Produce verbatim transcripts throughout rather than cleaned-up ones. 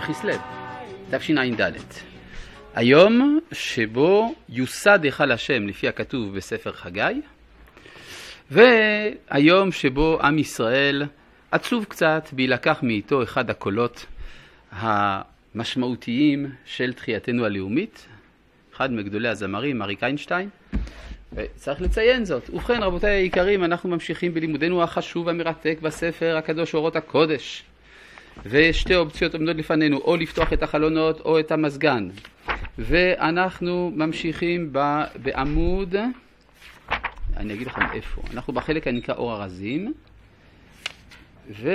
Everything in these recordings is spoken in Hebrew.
בכסלו, תשע"ד. היום שבו יוסד היכל השם לפי הכתוב בספר חגי, והיום שבו עם ישראל עצוב קצת בהילקח מאיתו אחד הקולות המשמעותיים של תחייתנו הלאומית, אחד מגדולי הזמרים, אריק איינשטיין, וצריך לציין זאת. ובכן, רבותיי היקרים, אנחנו ממשיכים בלימודנו החשוב המרתק בספר הקדוש אורות הקודש, ושתי אופציות עומדות לפנינו, או לפתוח את החלונות או את המזגן, ואנחנו ממשיכים ב, בעמוד, אני אגיד לכם איפה, אנחנו בחלק הנקרא אור הרזים, ו...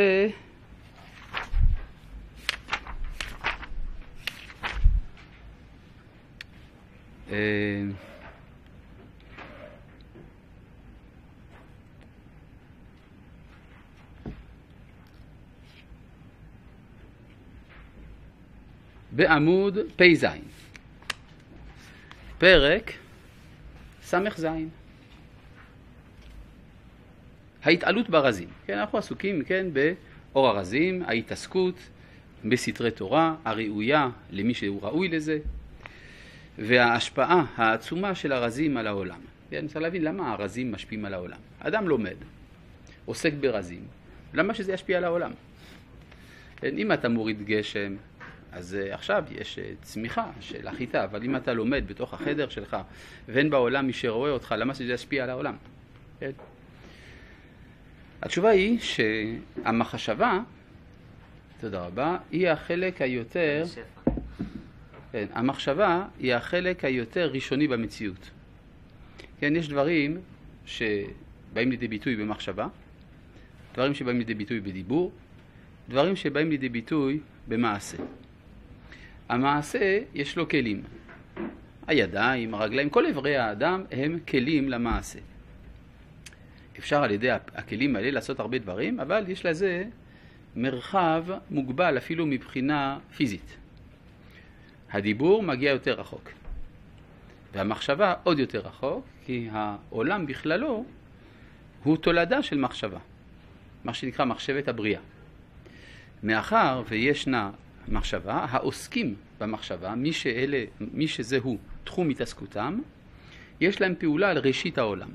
בעמוד פ"ז, פרק ס"ז, ההתעלות ברזים. כן, אנחנו עסוקים, כן, באור הרזים, ההתעסקות בסתרי תורה, הראויה למי שהוא ראוי לזה, וההשפעה העצומה של הרזים על העולם. כן, צריך להבין למה הרזים משפיעים על העולם. אדם לומד, עוסק ברזים, למה שזה ישפיע על העולם? כן, אם אתה מוריד גשם, אז uh, עכשיו יש uh, צמיחה של החיטה, אבל אם אתה לומד בתוך החדר שלך, ואין בעולם מי שרואה אותך, למה שזה ישפיע על העולם? כן? התשובה היא שהמחשבה, תודה רבה, היא החלק היותר, כן, המחשבה היא החלק היותר ראשוני במציאות. כן, יש דברים שבאים לידי ביטוי במחשבה, דברים שבאים לידי ביטוי בדיבור, דברים שבאים לידי ביטוי במעשה. המעשה יש לו כלים. הידיים, הרגליים, כל עברי האדם הם כלים למעשה. אפשר על ידי הכלים האלה לעשות הרבה דברים, אבל יש לזה מרחב מוגבל אפילו מבחינה פיזית. הדיבור מגיע יותר רחוק, והמחשבה עוד יותר רחוק, כי העולם בכללו הוא תולדה של מחשבה, מה שנקרא מחשבת הבריאה. מאחר וישנה מחשבה, העוסקים במחשבה, מי שאלה, מי שזהו תחום התעסקותם, יש להם פעולה על ראשית העולם.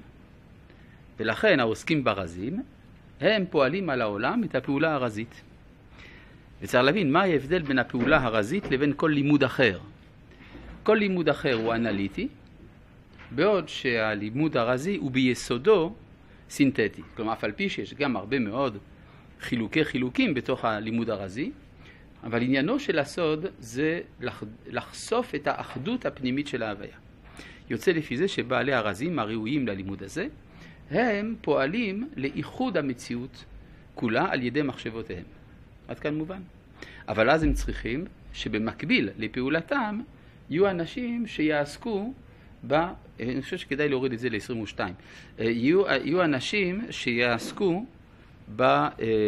ולכן העוסקים ברזים, הם פועלים על העולם את הפעולה הרזית. וצריך להבין מה ההבדל בין הפעולה הרזית לבין כל לימוד אחר. כל לימוד אחר הוא אנליטי, בעוד שהלימוד הרזי הוא ביסודו סינתטי. כלומר, אף על פי שיש גם הרבה מאוד חילוקי חילוקים בתוך הלימוד הרזי, אבל עניינו של הסוד זה לחשוף את האחדות הפנימית של ההוויה. יוצא לפי זה שבעלי הרזים הראויים ללימוד הזה, הם פועלים לאיחוד המציאות כולה על ידי מחשבותיהם. עד כאן מובן. אבל אז הם צריכים שבמקביל לפעולתם יהיו אנשים שיעסקו ב... אני חושב שכדאי להוריד את זה ל-עשרים ושתיים. יהיו, יהיו אנשים שיעסקו ב...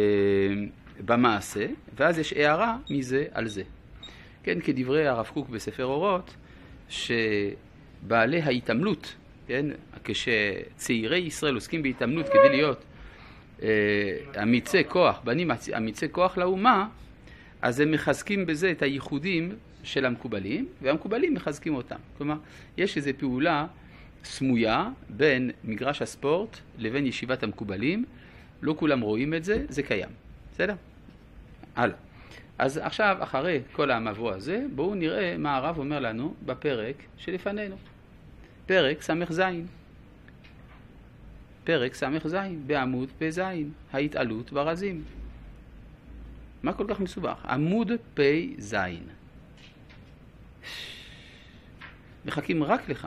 במעשה, ואז יש הערה מזה על זה. כן, כדברי הרב קוק בספר אורות, שבעלי ההתעמלות, כן, כשצעירי ישראל עוסקים בהתאמנות כדי להיות אה, אמיצי כוח, בנים אמיצי כוח לאומה, אז הם מחזקים בזה את הייחודים של המקובלים, והמקובלים מחזקים אותם. כלומר, יש איזו פעולה סמויה בין מגרש הספורט לבין ישיבת המקובלים, לא כולם רואים את זה, זה קיים. בסדר? הלאה. אז עכשיו, אחרי כל המבוא הזה, בואו נראה מה הרב אומר לנו בפרק שלפנינו. פרק ס"ז. פרק ס"ז, בעמוד פ"ז, ההתעלות ברזים. מה כל כך מסובך? עמוד פ"ז. מחכים רק לך.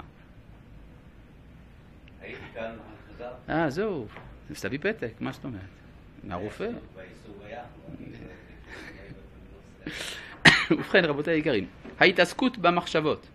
הייתי כאן חזר. אה, זהו. אז תביא פתק, מה זאת אומרת? מהרופא. ובכן, רבותי היקרים, ההתעסקות במחשבות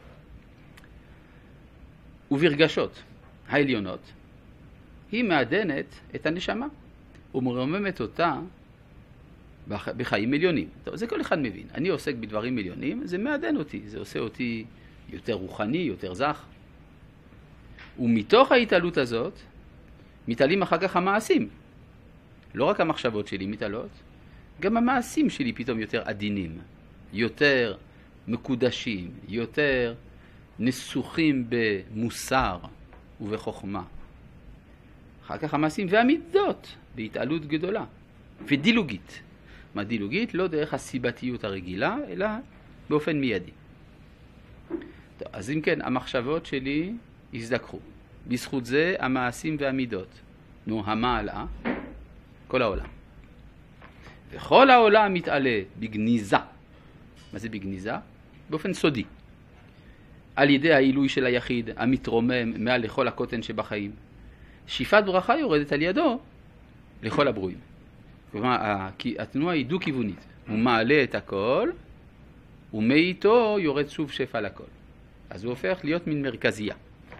וברגשות העליונות היא מעדנת את הנשמה ומרוממת אותה בחיים מיליונים. טוב, זה כל אחד מבין. אני עוסק בדברים מיליונים, זה מעדן אותי, זה עושה אותי יותר רוחני, יותר זך. ומתוך ההתעלות הזאת מתעלים אחר כך המעשים. לא רק המחשבות שלי מתעלות, גם המעשים שלי פתאום יותר עדינים, יותר מקודשים, יותר נסוחים במוסר ובחוכמה. אחר כך המעשים והמידות בהתעלות גדולה ודילוגית. מה דילוגית? לא דרך הסיבתיות הרגילה, אלא באופן מיידי. טוב, אז אם כן, המחשבות שלי הזדקחו. בזכות זה המעשים והמידות. נו, המעלה, כל העולם. וכל העולם מתעלה בגניזה. מה זה בגניזה? באופן סודי. על ידי העילוי של היחיד המתרומם מעל לכל הקוטן שבחיים. שאיפת ברכה יורדת על ידו לכל הברואים. כלומר, התנועה היא דו-כיוונית. הוא מעלה את הכל, ומאיתו יורד שוב שפע לכל. אז הוא הופך להיות מין מרכזייה.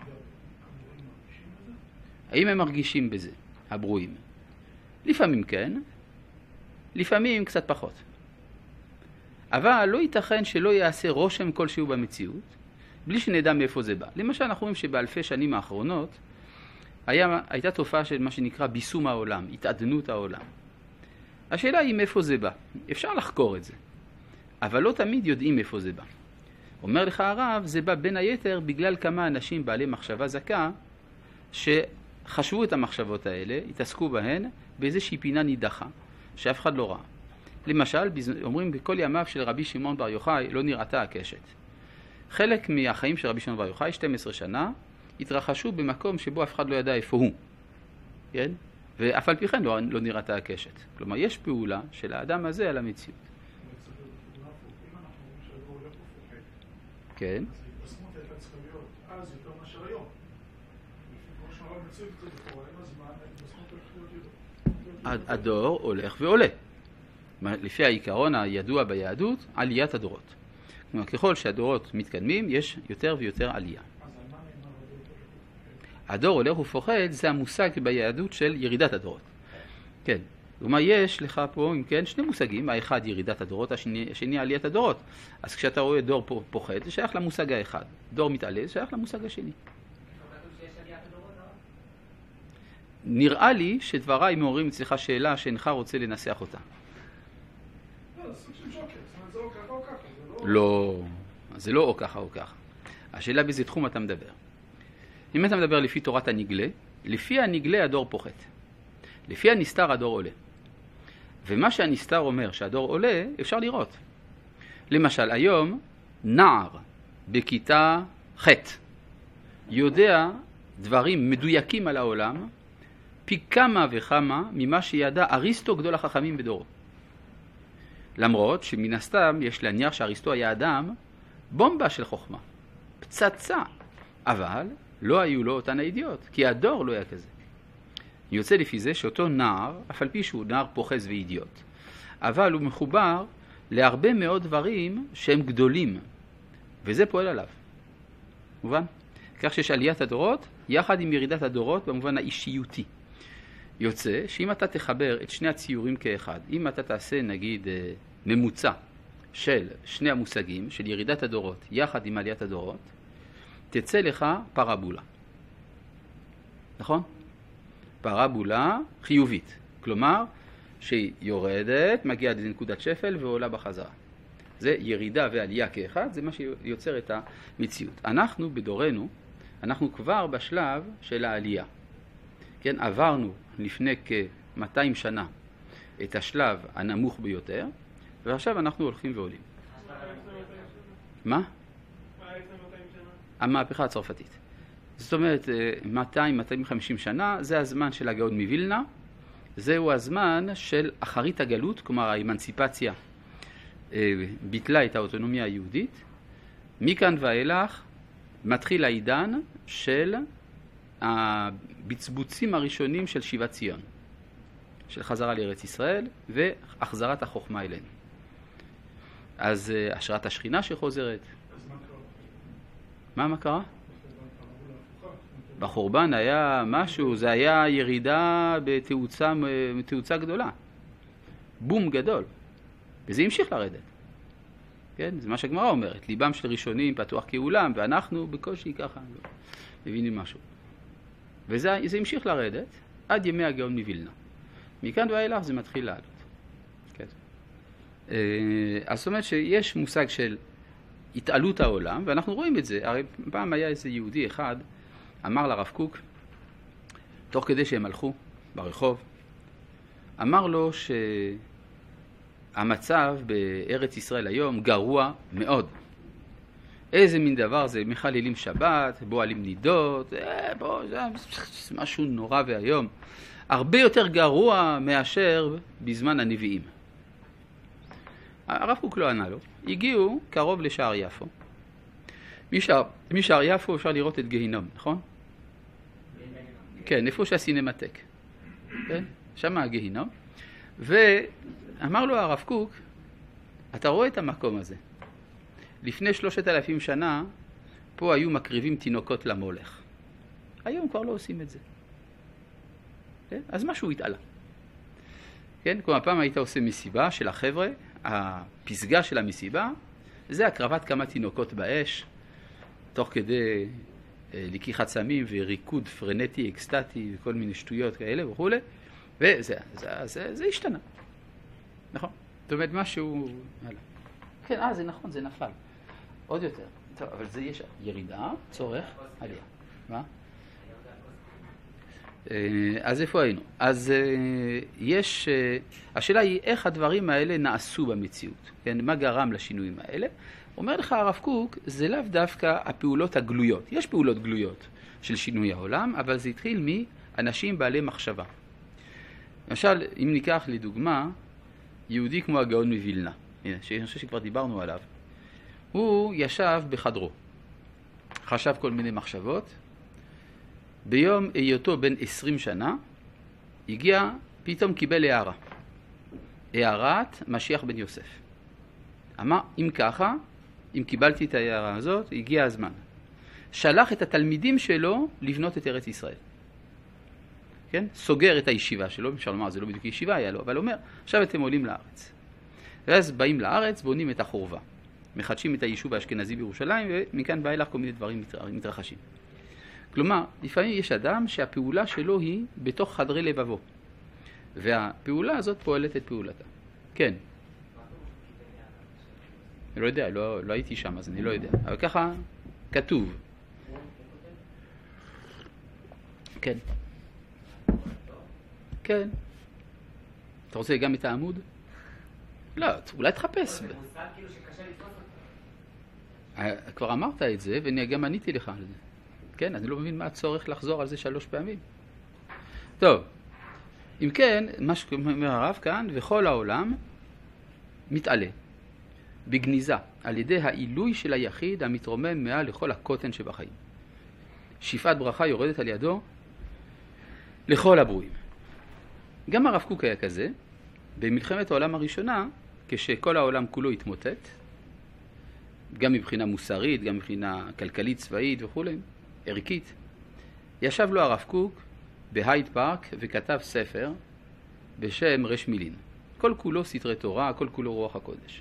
האם הם מרגישים בזה, הברואים? לפעמים כן, לפעמים קצת פחות. אבל לא ייתכן שלא יעשה רושם כלשהו במציאות, בלי שנדע מאיפה זה בא. למשל, אנחנו רואים שבאלפי שנים האחרונות, היה, הייתה תופעה של מה שנקרא ביסום העולם, התעדנות העולם. השאלה היא מאיפה זה בא. אפשר לחקור את זה, אבל לא תמיד יודעים מאיפה זה בא. אומר לך הרב, זה בא בין היתר בגלל כמה אנשים בעלי מחשבה זכה, שחשבו את המחשבות האלה, התעסקו בהן באיזושהי פינה נידחה, שאף אחד לא ראה. למשל, אומרים בכל ימיו של רבי שמעון בר יוחאי לא נראתה הקשת. חלק מהחיים של רבי שמעון בר יוחאי, שתים עשרה שנה, התרחשו במקום שבו אף אחד לא ידע איפה הוא. כן? ואף על פי כן לא, לא נראתה הקשת. כלומר, יש פעולה של האדם הזה על המציאות. כן. אז ההתבשמות הייתה צריכה להיות אז יותר מאשר היום. כמו שהרב מציב קצת בכל עם הזמן, ההתבשמות הולכת להיות... הדור הולך ועולה. לפי העיקרון הידוע ביהדות, עליית הדורות. כלומר, ככל שהדורות מתקדמים, יש יותר ויותר עלייה. אז על מה נאמר הדור? הדור הולך ופוחד, זה המושג ביהדות של ירידת הדורות. כן. כלומר, יש לך פה, אם כן, שני מושגים, האחד ירידת הדורות, השני, השני עליית הדורות. אז כשאתה רואה דור פוחד, זה שייך למושג האחד. דור מתעלה, זה שייך למושג השני. נראה לי שדבריי מעוררים אצלך שאלה שאינך רוצה לנסח אותה. לא, זה סוג של שוקר, זאת אומרת, זה או ככה או ככה, זה לא... לא, זה לא או ככה או ככה. השאלה באיזה תחום אתה מדבר. אם אתה מדבר לפי תורת הנגלה, לפי הנגלה הדור פוחת. לפי הנסתר הדור עולה. ומה שהנסתר אומר שהדור עולה, אפשר לראות. למשל, היום נער בכיתה ח' יודע דברים מדויקים על העולם, פי כמה וכמה ממה שידע אריסטו גדול החכמים בדורו. למרות שמן הסתם יש להניח שאריסטו היה אדם בומבה של חוכמה, פצצה, אבל לא היו לו אותן הידיעות, כי הדור לא היה כזה. יוצא לפי זה שאותו נער, אף על פי שהוא נער פוחז ואידיוט, אבל הוא מחובר להרבה מאוד דברים שהם גדולים, וזה פועל עליו. מובן? כך שיש עליית הדורות, יחד עם ירידת הדורות במובן האישיותי. יוצא שאם אתה תחבר את שני הציורים כאחד, אם אתה תעשה נגיד ממוצע של שני המושגים, של ירידת הדורות יחד עם עליית הדורות, תצא לך פרבולה. נכון? פרבולה חיובית. כלומר, שהיא יורדת, מגיעה עד לנקודת שפל ועולה בחזרה. זה ירידה ועלייה כאחד, זה מה שיוצר את המציאות. אנחנו בדורנו, אנחנו כבר בשלב של העלייה. כן, עברנו לפני כ-מאתיים שנה את השלב הנמוך ביותר, ועכשיו אנחנו הולכים ועולים. מה? המהפכה הצרפתית. זאת אומרת, מאתיים עד מאתיים וחמישים שנה, זה הזמן של הגאון מווילנה, זהו הזמן של אחרית הגלות, כלומר האמנציפציה ביטלה את האוטונומיה היהודית. מכאן ואילך מתחיל העידן של הבצבוצים הראשונים של שיבת ציון, של חזרה לארץ ישראל והחזרת החוכמה אלינו. אז השראת השכינה שחוזרת. אז מה קרה? מה, מה קרה? בחורבן היה משהו, זה היה ירידה בתאוצה, בתאוצה גדולה. בום גדול. וזה המשיך לרדת. כן? זה מה שהגמרא אומרת. ליבם של ראשונים פתוח כאולם, ואנחנו בקושי ככה מבינים משהו. וזה זה המשיך לרדת עד ימי הגאון מווילנה. מכאן ואילך זה מתחיל לעלות. כן. אז זאת אומרת שיש מושג של התעלות העולם, ואנחנו רואים את זה. הרי פעם היה איזה יהודי אחד, אמר לרב קוק, תוך כדי שהם הלכו ברחוב, אמר לו שהמצב בארץ ישראל היום גרוע מאוד. איזה מין דבר זה, מחללים שבת, בועלים נידות, אה, בוא, זה משהו נורא והיום. הרבה יותר גרוע מאשר בזמן הנביאים. הרב קוק לא ענה לו. הגיעו קרוב לשער יפו. משער, משער יפו אפשר לראות את גיהינום, נכון? כן, איפה שהסינמטק. כן? שם הגיהינום. ואמר לו הרב קוק, אתה רואה את המקום הזה. לפני שלושת אלפים שנה, פה היו מקריבים תינוקות למולך. היום כבר לא עושים את זה. כן? אז משהו התעלה. כן? כלומר, פעם היית עושה מסיבה של החבר'ה, הפסגה של המסיבה, זה הקרבת כמה תינוקות באש, תוך כדי אה, לקיחת סמים וריקוד פרנטי, אקסטטי, וכל מיני שטויות כאלה וכו'. וזה זה, זה, זה השתנה. נכון? זאת אומרת, משהו... כן, אה, זה נכון, זה נפל. עוד יותר. טוב, אבל זה יש ירידה, צורך, עלייה. מה? אז איפה היינו? אז יש, השאלה היא איך הדברים האלה נעשו במציאות, כן? מה גרם לשינויים האלה? אומר לך הרב קוק, זה לאו דווקא הפעולות הגלויות. יש פעולות גלויות של שינוי העולם, אבל זה התחיל מאנשים בעלי מחשבה. למשל, אם ניקח לדוגמה, יהודי כמו הגאון מווילנה, הנה, שאני חושב שכבר דיברנו עליו, הוא ישב בחדרו, חשב כל מיני מחשבות, ביום היותו בן עשרים שנה, הגיע, פתאום קיבל הערה. הערת משיח בן יוסף. אמר, אם ככה, אם קיבלתי את ההערה הזאת, הגיע הזמן. שלח את התלמידים שלו לבנות את ארץ ישראל. כן? סוגר את הישיבה שלו, אפשר לומר, זה לא בדיוק ישיבה היה לו, אבל אומר, עכשיו אתם עולים לארץ. ואז באים לארץ, בונים את החורבה. מחדשים את היישוב האשכנזי בירושלים, ומכאן בא אלך כל מיני דברים מתרחשים. כלומר, לפעמים יש אדם שהפעולה שלו היא בתוך חדרי לבבו. והפעולה הזאת פועלת את פעולתה. כן. אני לא יודע, לא, לא הייתי שם, אז אני לא יודע. אבל ככה כתוב. כן. כן. אתה רוצה גם את העמוד? לא, אולי תחפש. כבר אמרת את זה, ואני גם עניתי לך על זה. כן, אני לא מבין מה הצורך לחזור על זה שלוש פעמים. טוב, אם כן, מה שאומר הרב כאן, וכל העולם מתעלה בגניזה על ידי העילוי של היחיד המתרומם מעל לכל הקוטן שבחיים. שפעת ברכה יורדת על ידו לכל הברואים. גם הרב קוק היה כזה, במלחמת העולם הראשונה, כשכל העולם כולו התמוטט, גם מבחינה מוסרית, גם מבחינה כלכלית, צבאית וכו', ערכית, ישב לו הרב קוק בהייד פארק וכתב ספר בשם רש מילין. כל כולו סתרי תורה, כל כולו רוח הקודש.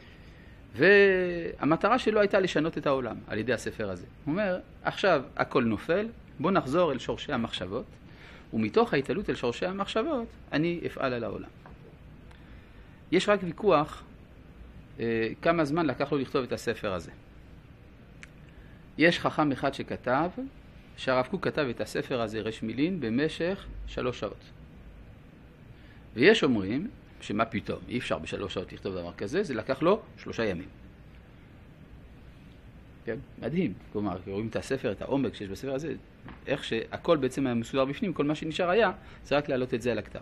והמטרה שלו הייתה לשנות את העולם על ידי הספר הזה. הוא אומר, עכשיו הכל נופל, בוא נחזור אל שורשי המחשבות, ומתוך ההתעלות אל שורשי המחשבות אני אפעל על העולם. יש רק ויכוח אה, כמה זמן לקח לו לכתוב את הספר הזה. יש חכם אחד שכתב, שהרב קוק כתב את הספר הזה רש מילין במשך שלוש שעות. ויש אומרים, שמה פתאום, אי אפשר בשלוש שעות לכתוב דבר כזה, זה לקח לו שלושה ימים. כן? מדהים. כלומר, רואים את הספר, את העומק שיש בספר הזה, איך שהכל בעצם היה מסודר בפנים, כל מה שנשאר היה, זה רק להעלות את זה על הכתב.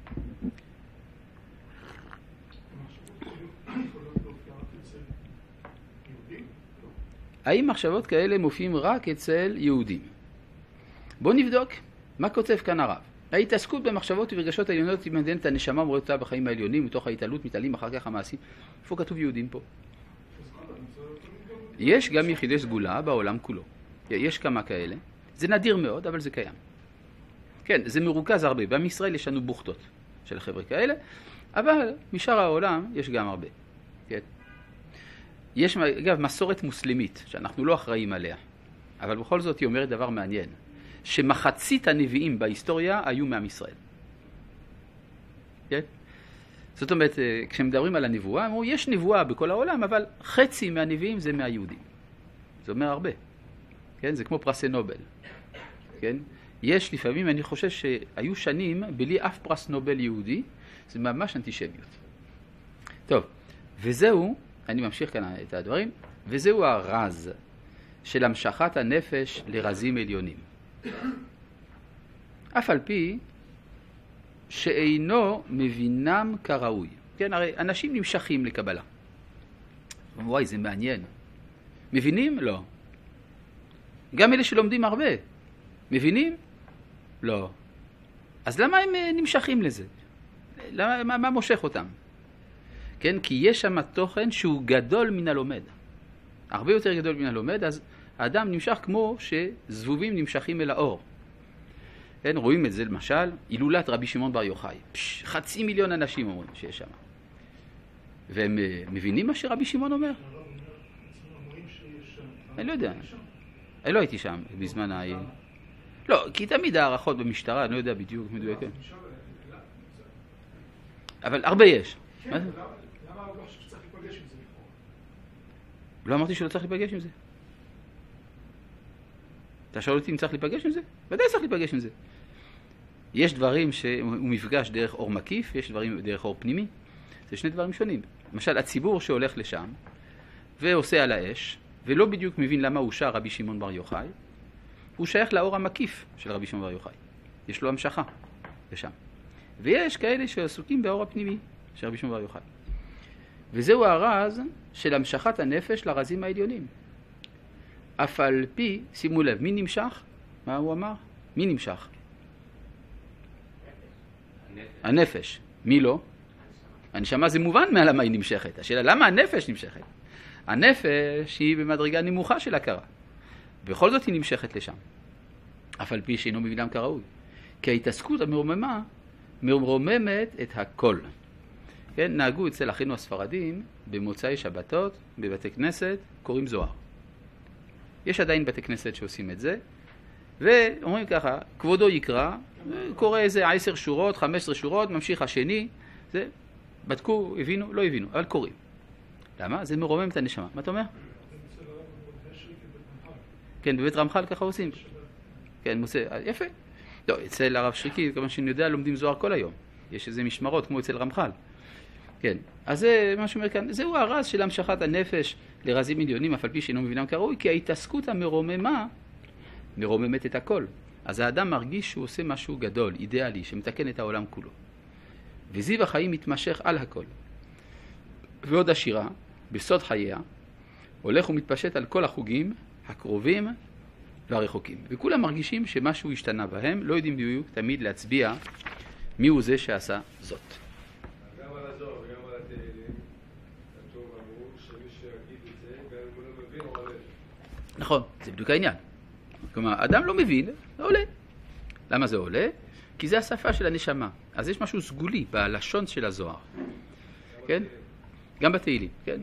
האם מחשבות כאלה מופיעים רק אצל יהודים? בואו נבדוק מה כותב כאן הרב. ההתעסקות במחשבות ורגשות העליונות היא מעניינת הנשמה ומורדתה בחיים העליונים, מתוך ההתעלות מתעלים אחר כך המעשים. איפה כתוב יהודים פה? יש גם יחידי סגולה בעולם כולו. יש כמה כאלה. זה נדיר מאוד, אבל זה קיים. כן, זה מרוכז הרבה. בעם ישראל יש לנו בוכתות של חבר'ה כאלה, אבל משאר העולם יש גם הרבה. כן. יש, אגב, מסורת מוסלמית, שאנחנו לא אחראים עליה, אבל בכל זאת היא אומרת דבר מעניין, שמחצית הנביאים בהיסטוריה היו מעם ישראל. כן? זאת אומרת, כשמדברים על הנבואה, אמרו, יש נבואה בכל העולם, אבל חצי מהנביאים זה מהיהודים. זה אומר הרבה. כן? זה כמו פרסי נובל. כן? יש לפעמים, אני חושב שהיו שנים בלי אף פרס נובל יהודי, זה ממש אנטישמיות. טוב, וזהו, אני ממשיך כאן את הדברים, וזהו הרז של המשכת הנפש לרזים עליונים. אף על פי שאינו מבינם כראוי. כן, הרי אנשים נמשכים לקבלה. וואי, זה מעניין. מבינים? לא. גם אלה שלומדים הרבה. מבינים? לא. אז למה הם נמשכים לזה? למה, מה, מה מושך אותם? כן, כי יש שם תוכן שהוא גדול מן הלומד. הרבה יותר גדול מן הלומד, אז האדם נמשך כמו שזבובים נמשכים אל האור. כן, רואים את זה למשל, הילולת רבי שמעון בר יוחאי. פש, חצי מיליון אנשים אומרים שיש שם. והם מבינים מה שרבי שמעון אומר? אני לא יודע. אני לא הייתי שם בזמן ה... לא, כי תמיד הערכות במשטרה, אני לא יודע בדיוק מדויק. אבל הרבה יש. למה הוא לא חושב שצריך להיפגש עם זה? לא אמרתי שלא צריך להיפגש עם זה. אתה שואל אותי אם צריך להיפגש עם זה? ודאי צריך להיפגש עם זה. יש דברים שהוא מפגש דרך אור מקיף, יש דברים דרך אור פנימי. זה שני דברים שונים. למשל, הציבור שהולך לשם ועושה על האש, ולא בדיוק מבין למה הוא שר רבי שמעון בר יוחאי, הוא שייך לאור המקיף של רבי שמעון בר יוחאי. יש לו המשכה לשם. ויש כאלה שעסוקים באור הפנימי של רבי שמעון בר יוחאי. וזהו הרז של המשכת הנפש לרזים העליונים. אף על פי, שימו לב, מי נמשך? מה הוא אמר? מי נמשך? הנפש. הנפש. מי לא? הנשמה זה מובן מהלמה היא נמשכת. השאלה, למה הנפש נמשכת? הנפש היא במדרגה נמוכה של הכרה. בכל זאת היא נמשכת לשם. אף על פי שאינו מבינם כראוי. כי ההתעסקות המרוממה מרוממת את הכל. כן, נהגו אצל אחינו הספרדים במוצאי שבתות, בבתי כנסת, קוראים זוהר. יש עדיין בתי כנסת שעושים את זה, ואומרים ככה, כבודו יקרא, קורא איזה עשר שורות, חמש עשרה שורות, ממשיך השני, זה, בדקו, הבינו, לא הבינו, אבל קוראים. למה? זה מרומם את הנשמה. מה אתה אומר? כן, בבית רמח"ל ככה עושים. כן, מוצא, יפה. לא, אצל הרב שריקי, כמה שאני יודע, לומדים זוהר כל היום. יש איזה משמרות כמו אצל רמח"ל. כן, אז זה מה שאומר כאן, זהו הרז של המשכת הנפש לרזים עליונים, אף על פי שאינו מבינם כראוי, כי ההתעסקות המרוממה מרוממת את הכל. אז האדם מרגיש שהוא עושה משהו גדול, אידיאלי, שמתקן את העולם כולו. וזיו החיים מתמשך על הכל. ועוד השירה, בסוד חייה, הולך ומתפשט על כל החוגים, הקרובים והרחוקים. וכולם מרגישים שמשהו השתנה בהם, לא יודעים בדיוק תמיד להצביע מי הוא זה שעשה זאת. גם על הזוהר וגם על התהילים, כתוב אמרו שמי שיגיד את זה, גם אם הוא לא מבין, הוא עולה. נכון, זה בדיוק העניין. כלומר, אדם לא מבין, זה עולה. למה זה עולה? כי זה השפה של הנשמה. אז יש משהו סגולי בלשון של הזוהר. כן? גם בתהילים, כן.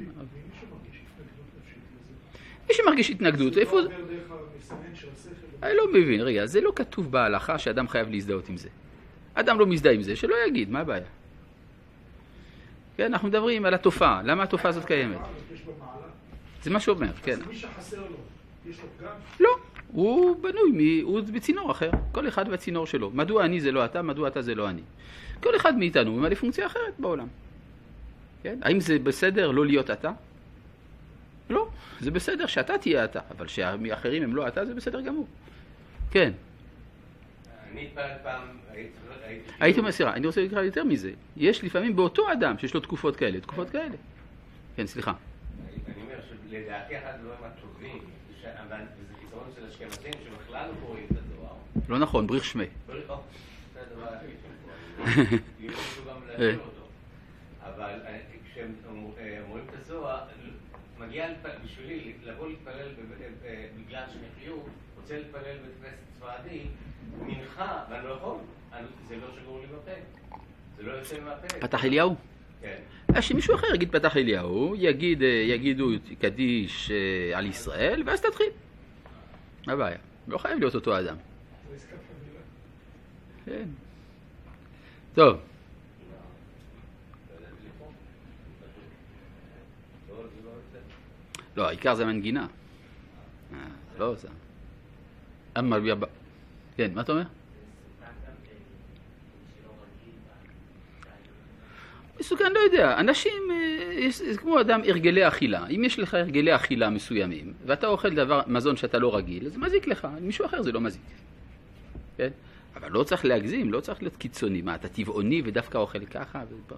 מי שמרגיש התנגדות, איפה זה? אני לא מבין, רגע, זה לא כתוב בהלכה שאדם חייב להזדהות עם זה. אדם לא מזדהה עם זה, שלא יגיד, מה הבעיה? כן, אנחנו מדברים על התופעה, למה התופעה הזאת קיימת? זה מה שאומר, כן. אז מי שחסר לו, יש לו פגם? לא, הוא בנוי, הוא בצינור אחר, כל אחד בצינור שלו. מדוע אני זה לא אתה, מדוע אתה זה לא אני. כל אחד מאיתנו הוא ממלא פונקציה אחרת בעולם. כן? האם זה בסדר לא להיות אתה? לא, זה בסדר שאתה תהיה אתה, אבל שהאחרים הם לא אתה, זה בסדר גמור. כן. אני פעם פעם הייתי אומר, סליחה, אני רוצה לקרוא יותר מזה. יש לפעמים באותו אדם שיש לו תקופות כאלה, תקופות כאלה. כן, סליחה. אני אומר שלדעתי אחד הדברים הטובים, אבל זה קיצרון של אשכנזים שבכלל לא קוראים את הזוהר. לא נכון, בריך שמי. בריך, או, זה הדבר הכי שהם יוכלו גם להגיד אותו. אבל כשהם אומרים את הזוהר, מגיע בשבילי לבוא להתפלל בגלל שמחיוב, רוצה להתפלל בית כנסת ספרדי, מנחה, ואני לא יכול, זה לא שגור לי בפה, זה לא יוצא מהפה. פתח אליהו? כן. אז שמישהו אחר יגיד פתח אליהו, יגיד, יגידו קדיש על ישראל, ואז תתחיל. מה הבעיה? לא חייב להיות אותו אדם. כן. טוב. לא, העיקר זה המנגינה. לא זה. אמר ביבא. כן, מה אתה אומר? מסוכן, לא יודע. אנשים, זה כמו אדם הרגלי אכילה. אם יש לך הרגלי אכילה מסוימים, ואתה אוכל דבר, מזון שאתה לא רגיל, זה מזיק לך. מישהו אחר זה לא מזיק. כן? אבל לא צריך להגזים, לא צריך להיות קיצוני. מה, אתה טבעוני ודווקא אוכל ככה?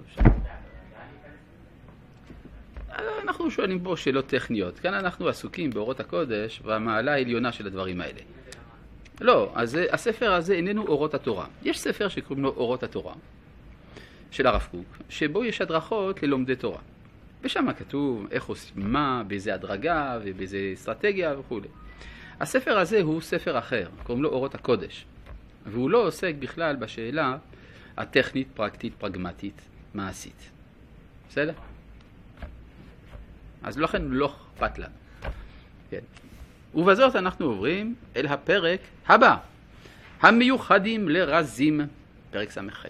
אנחנו שואלים פה שאלות טכניות. כאן אנחנו עסוקים באורות הקודש והמעלה העליונה של הדברים האלה. לא, אז הספר הזה איננו אורות התורה. יש ספר שקוראים לו אורות התורה, של הרב קוק, שבו יש הדרכות ללומדי תורה. ושם כתוב איך עושים מה, באיזה הדרגה ובאיזה אסטרטגיה וכו'. הספר הזה הוא ספר אחר, קוראים לו אורות הקודש. והוא לא עוסק בכלל בשאלה הטכנית, פרקטית, פרגמטית, מעשית. בסדר? אז לכן לא אכפת לנו. כן. ובזאת אנחנו עוברים אל הפרק הבא, המיוחדים לרזים, פרק סמ"ח.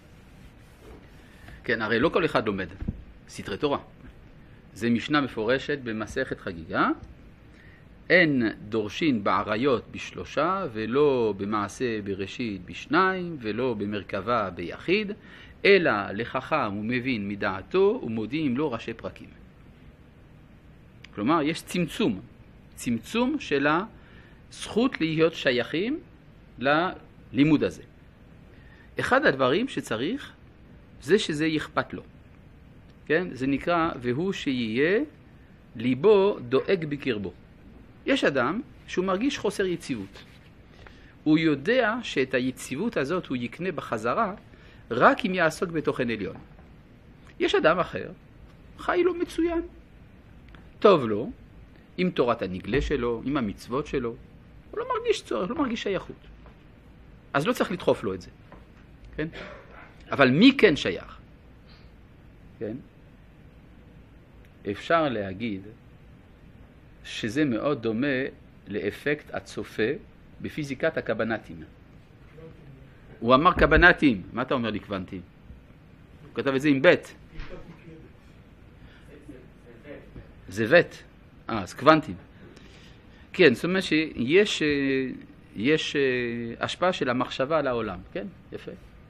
כן, הרי לא כל אחד לומד סתרי תורה. זה משנה מפורשת במסכת חגיגה. אין דורשין בעריות בשלושה, ולא במעשה בראשית בשניים, ולא במרכבה ביחיד, אלא לחכם ומבין מדעתו ומודיעים לו ראשי פרקים. כלומר, יש צמצום, צמצום של הזכות להיות שייכים ללימוד הזה. אחד הדברים שצריך זה שזה יכפת לו. כן? זה נקרא, והוא שיהיה ליבו דואג בקרבו. יש אדם שהוא מרגיש חוסר יציבות. הוא יודע שאת היציבות הזאת הוא יקנה בחזרה רק אם יעסוק בתוכן עליון. יש אדם אחר, חי לו מצוין. טוב לו, עם תורת הנגלה שלו, עם המצוות שלו. הוא לא מרגיש צורך, לא מרגיש שייכות. אז לא צריך לדחוף לו את זה. כן? אבל מי כן שייך? כן? אפשר להגיד שזה מאוד דומה לאפקט הצופה בפיזיקת הקבנטים. הוא אמר קבנטים, מה אתה אומר לי קוונטים? הוא כתב את זה עם בית. זה בית. אה, אז קוונטים. כן, זאת אומרת שיש יש השפעה של המחשבה על העולם, כן? יפה.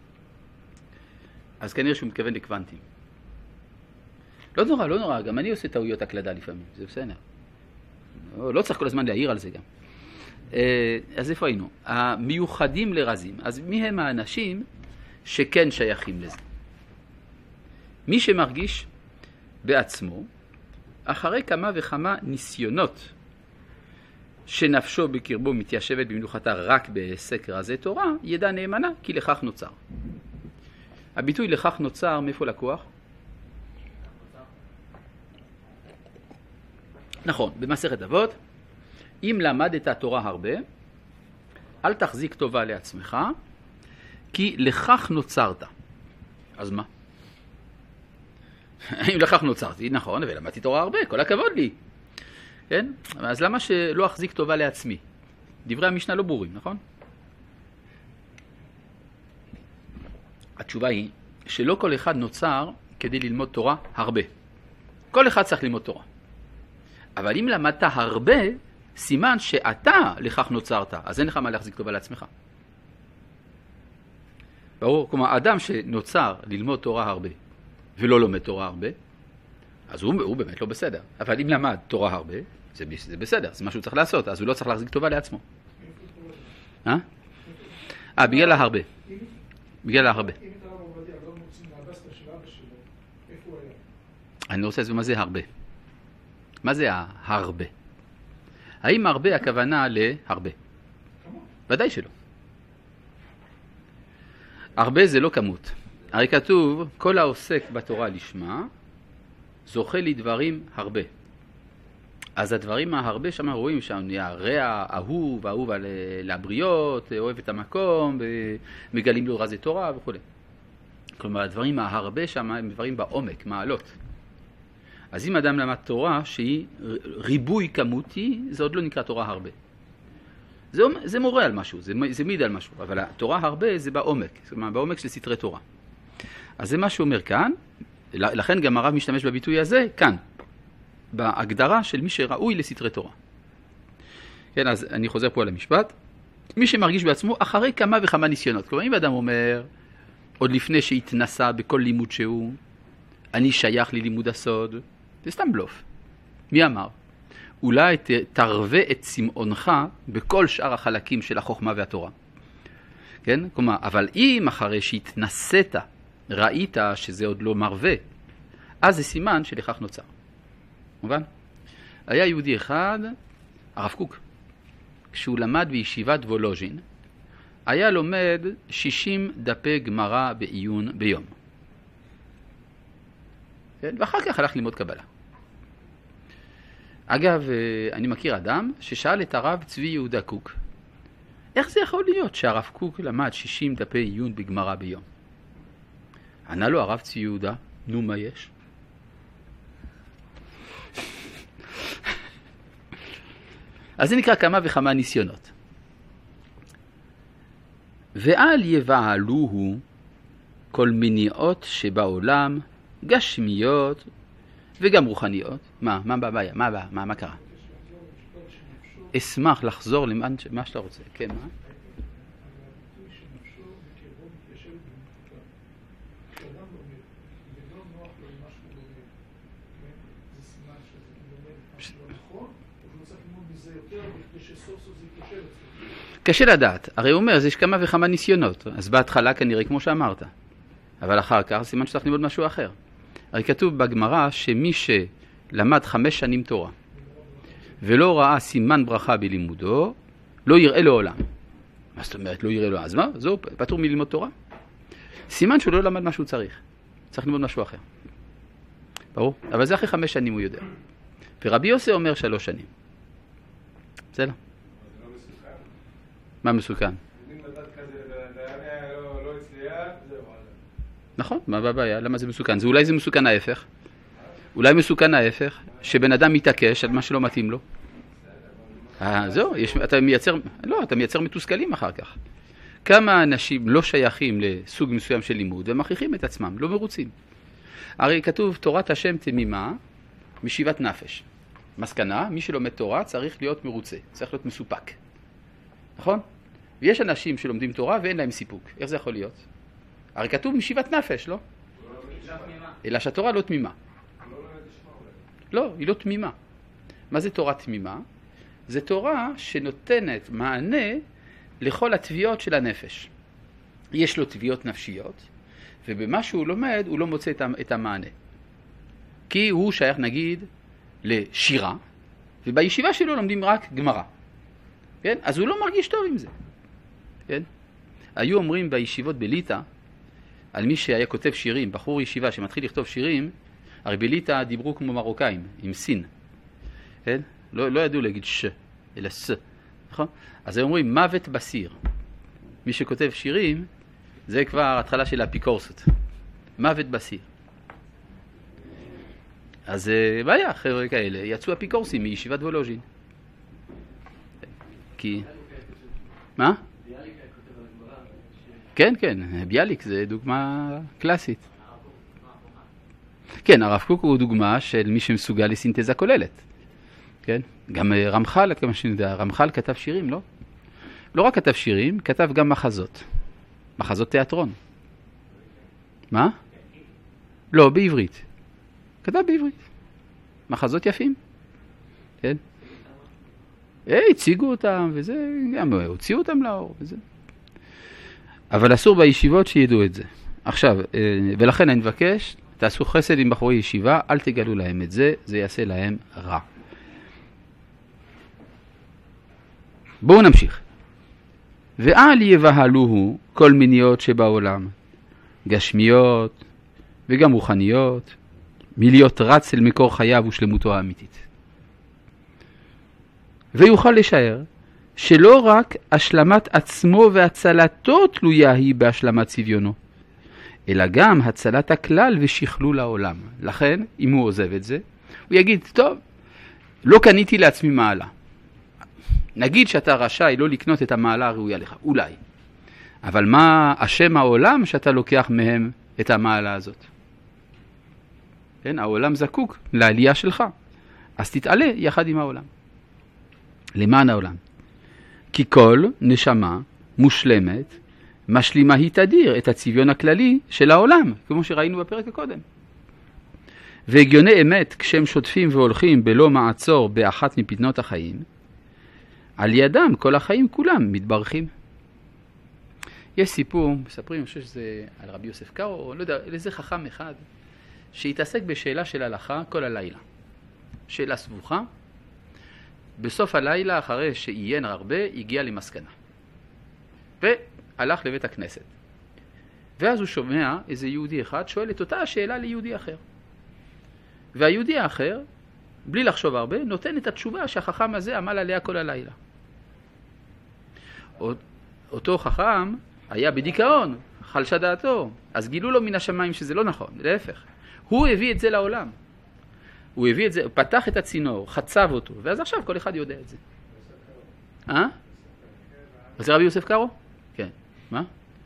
אז כנראה שהוא מתכוון לקוונטים. לא נורא, לא נורא, גם אני עושה טעויות הקלדה לפעמים, זה בסדר. לא צריך כל הזמן להעיר על זה גם. אז איפה היינו? המיוחדים לרזים. אז מי הם האנשים שכן שייכים לזה? מי שמרגיש בעצמו, אחרי כמה וכמה ניסיונות שנפשו בקרבו מתיישבת במנוחתה רק בעסק רזי תורה, ידע נאמנה כי לכך נוצר. הביטוי לכך נוצר, מאיפה לקוח? נכון, במסכת אבות, אם למדת התורה הרבה, אל תחזיק טובה לעצמך, כי לכך נוצרת. אז מה? אם לכך נוצרתי, נכון, ולמדתי תורה הרבה, כל הכבוד לי. כן? אז למה שלא אחזיק טובה לעצמי? דברי המשנה לא ברורים, נכון? התשובה היא שלא כל אחד נוצר כדי ללמוד תורה הרבה. כל אחד צריך ללמוד תורה. אבל אם למדת הרבה, סימן שאתה לכך נוצרת, אז אין לך מה להחזיק טובה לעצמך. ברור, כלומר, אדם שנוצר ללמוד תורה הרבה, ולא לומד תורה הרבה, אז הוא, הוא באמת לא בסדר. אבל אם למד תורה הרבה, זה, זה בסדר, זה מה שהוא צריך לעשות, אז הוא לא צריך להחזיק טובה לעצמו. אה? אה, בגלל ההרבה. בגלל ההרבה. אם אתה לא עובדיה, לא מוצאים מהבסטה של אבא שלו, איפה הוא היה? אני רוצה לדעת מה זה הרבה. מה זה ההרבה? האם הרבה הכוונה להרבה? ודאי שלא. הרבה זה לא כמות. הרי כתוב, כל העוסק בתורה לשמה, זוכה לדברים הרבה. אז הדברים ההרבה שם רואים שם, נהיה רע, אהוב, אהוב על הבריות, אוהב את המקום, מגלים לו רזי תורה וכו'. כלומר, הדברים ההרבה שם הם דברים בעומק, מעלות. אז אם אדם למד תורה שהיא ריבוי כמותי, זה עוד לא נקרא תורה הרבה. זה, זה מורה על משהו, זה, זה מיד על משהו, אבל התורה הרבה זה בעומק, זאת אומרת, בעומק של סתרי תורה. אז זה מה שאומר כאן, לכן גם הרב משתמש בביטוי הזה כאן, בהגדרה של מי שראוי לסתרי תורה. כן, אז אני חוזר פה על המשפט. מי שמרגיש בעצמו אחרי כמה וכמה ניסיונות. כלומר, אם אדם אומר, עוד לפני שהתנסה בכל לימוד שהוא, אני שייך ללימוד הסוד, זה סתם בלוף. מי אמר? אולי תרווה את צמאונך בכל שאר החלקים של החוכמה והתורה. כן? כלומר, אבל אם אחרי שהתנסית, ראית שזה עוד לא מרווה, אז זה סימן שלכך נוצר. מובן? היה יהודי אחד, הרב קוק, כשהוא למד בישיבת וולוז'ין, היה לומד שישים דפי גמרא בעיון ביום. כן? ואחר כך הלך ללמוד קבלה. אגב, אני מכיר אדם ששאל את הרב צבי יהודה קוק, איך זה יכול להיות שהרב קוק למד שישים דפי עיון בגמרא ביום? ענה לו הרב צבי יהודה, נו מה יש? אז זה נקרא כמה וכמה ניסיונות. ואל יבעלוהו כל מניעות שבעולם, גשמיות וגם רוחניות. מה? מה הבעיה? מה הבעיה? מה, מה קרה? אשמח לחזור למה שאתה רוצה. כן, מה? קשה לדעת, הרי הוא אומר, יש כמה וכמה ניסיונות, אז בהתחלה כנראה כמו שאמרת, אבל אחר כך סימן שצריך ללמוד משהו אחר. הרי כתוב בגמרא שמי שלמד חמש שנים תורה, ולא ראה סימן ברכה בלימודו, לא יראה לו עולם. מה זאת אומרת לא יראה לו? אז מה? זהו, פטור מללמוד תורה. סימן שהוא לא למד מה שהוא צריך, צריך ללמוד משהו אחר. ברור? אבל זה אחרי חמש שנים הוא יודע. ורבי יוסי אומר שלוש שנים. בסדר? מה מסוכן? נכון, מה הבעיה? למה זה מסוכן? זה אולי זה מסוכן ההפך. אולי מסוכן ההפך, שבן אדם מתעקש על מה שלא מתאים לו. זהו, אתה מייצר, לא, אתה מייצר מתוסכלים אחר כך. כמה אנשים לא שייכים לסוג מסוים של לימוד, ומכריחים את עצמם, לא מרוצים. הרי כתוב, תורת השם תמימה, משיבת נפש. מסקנה, מי שלומד תורה צריך להיות מרוצה, צריך להיות מסופק. נכון? ויש אנשים שלומדים תורה ואין להם סיפוק. איך זה יכול להיות? הרי כתוב משיבת נפש, לא? אלא שהתורה לא תמימה. לא, היא לא תמימה. מה זה תורה תמימה? זה תורה שנותנת מענה לכל התביעות של הנפש. יש לו תביעות נפשיות, ובמה שהוא לומד הוא לא מוצא את המענה. כי הוא שייך נגיד לשירה, ובישיבה שלו לומדים רק גמרא. כן? אז הוא לא מרגיש טוב עם זה. כן? היו אומרים בישיבות בליטא, על מי שהיה כותב שירים, בחור ישיבה שמתחיל לכתוב שירים, הרי בליטא דיברו כמו מרוקאים, עם סין. כן? לא, לא ידעו להגיד ש, אלא ס. נכון? אז הם אומרים מוות בסיר. מי שכותב שירים, זה כבר התחלה של האפיקורסות. מוות בסיר. אז בעיה, חבר'ה כאלה, יצאו אפיקורסים מישיבת וולוז'ין. כי... מה? כן, כן, ביאליק זה דוגמה קלאסית. כן, הרב קוק הוא דוגמה של מי שמסוגל לסינתזה כוללת. כן? גם רמח"ל, כמה שאני יודע, רמח"ל כתב שירים, לא? לא רק כתב שירים, כתב גם מחזות. מחזות תיאטרון. מה? לא, בעברית. כתב בעברית. מחזות יפים. כן? הציגו אותם, וזה, גם הוציאו אותם לאור, וזה. אבל אסור בישיבות שידעו את זה. עכשיו, ולכן אני מבקש, תעשו חסד עם בחורי ישיבה, אל תגלו להם את זה, זה יעשה להם רע. בואו נמשיך. ואל יבהלוהו כל מיניות שבעולם, גשמיות וגם רוחניות, מלהיות רץ אל מקור חייו ושלמותו האמיתית. ויוכל לשער שלא רק השלמת עצמו והצלתו תלויה היא בהשלמת צביונו, אלא גם הצלת הכלל ושכלול העולם. לכן, אם הוא עוזב את זה, הוא יגיד, טוב, לא קניתי לעצמי מעלה. נגיד שאתה רשאי לא לקנות את המעלה הראויה לך, אולי. אבל מה השם העולם שאתה לוקח מהם את המעלה הזאת? כן, העולם זקוק לעלייה שלך. אז תתעלה יחד עם העולם. למען העולם. כי כל נשמה מושלמת, משלימה היא תדיר את הצביון הכללי של העולם, כמו שראינו בפרק הקודם. והגיוני אמת, כשהם שוטפים והולכים בלא מעצור באחת מפתנות החיים, על ידם כל החיים כולם מתברכים. יש סיפור, מספרים, אני חושב שזה על רבי יוסף קארו, או לא יודע, איזה חכם אחד, שהתעסק בשאלה של הלכה כל הלילה. שאלה סבוכה. בסוף הלילה, אחרי שעיין הרבה, הגיע למסקנה. והלך לבית הכנסת. ואז הוא שומע איזה יהודי אחד שואל את אותה השאלה ליהודי אחר. והיהודי האחר, בלי לחשוב הרבה, נותן את התשובה שהחכם הזה עמל עליה כל הלילה. אותו חכם היה בדיכאון, חלשה דעתו, אז גילו לו מן השמיים שזה לא נכון, להפך. הוא הביא את זה לעולם. הוא הביא את זה, פתח את הצינור, חצב אותו, ואז עכשיו כל אחד יודע את זה. אה? זה רבי יוסף קארו? כן. מה?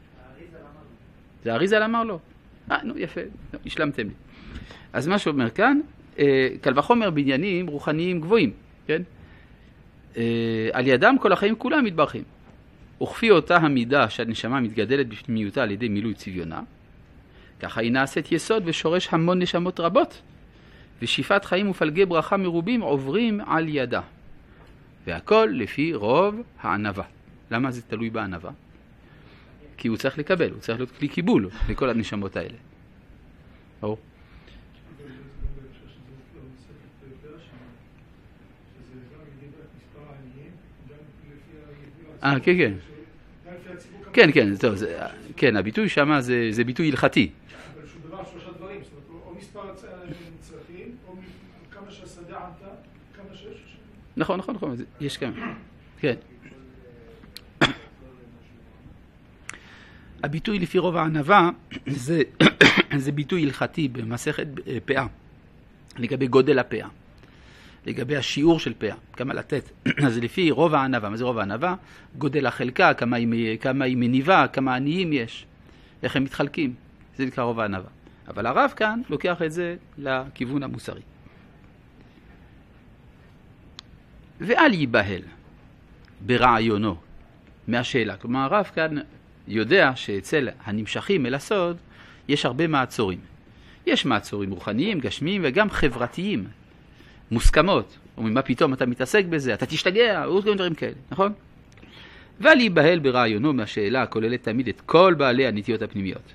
זה אריזל אמר לו. אה, נו, יפה, השלמתם לי. אז מה שאומר כאן, קל וחומר בעניינים רוחניים גבוהים, כן? על ידם כל החיים כולם מתברכים. וכפי אותה המידה שהנשמה מתגדלת בפנימיותה על ידי מילוי צביונה, ככה היא נעשית יסוד ושורש המון נשמות רבות, ושאיפת חיים ופלגי ברכה מרובים עוברים על ידה. והכל לפי רוב הענווה. למה זה תלוי בענווה? כי הוא צריך לקבל, הוא צריך להיות כלי קיבול לכל הנשמות האלה. ברור. אה, כן, כן. כן, כן, טוב, זה, כן, הביטוי שמה זה, זה ביטוי הלכתי. אבל שהוא דבר שלושה דברים, זאת אומרת, או מספר הצרכים, או כמה שהשדה ענתה, כמה שיש. נכון, נכון, נכון, יש כמה. כן. הביטוי לפי רוב הענווה זה, זה ביטוי הלכתי במסכת פאה, לגבי גודל הפאה. לגבי השיעור של פאה, כמה לתת. אז לפי רוב הענווה, מה זה רוב הענווה? גודל החלקה, כמה היא, כמה היא מניבה, כמה עניים יש, איך הם מתחלקים. זה נקרא רוב הענווה. אבל הרב כאן לוקח את זה לכיוון המוסרי. ואל ייבהל ברעיונו מהשאלה. כלומר, הרב כאן יודע שאצל הנמשכים אל הסוד יש הרבה מעצורים. יש מעצורים רוחניים, גשמיים וגם חברתיים. מוסכמות, אומרים, מה פתאום אתה מתעסק בזה, אתה תשתגע, עוד גם דברים כאלה, נכון? ואל ייבהל ברעיונו מהשאלה הכוללת תמיד את כל בעלי הנטיות הפנימיות.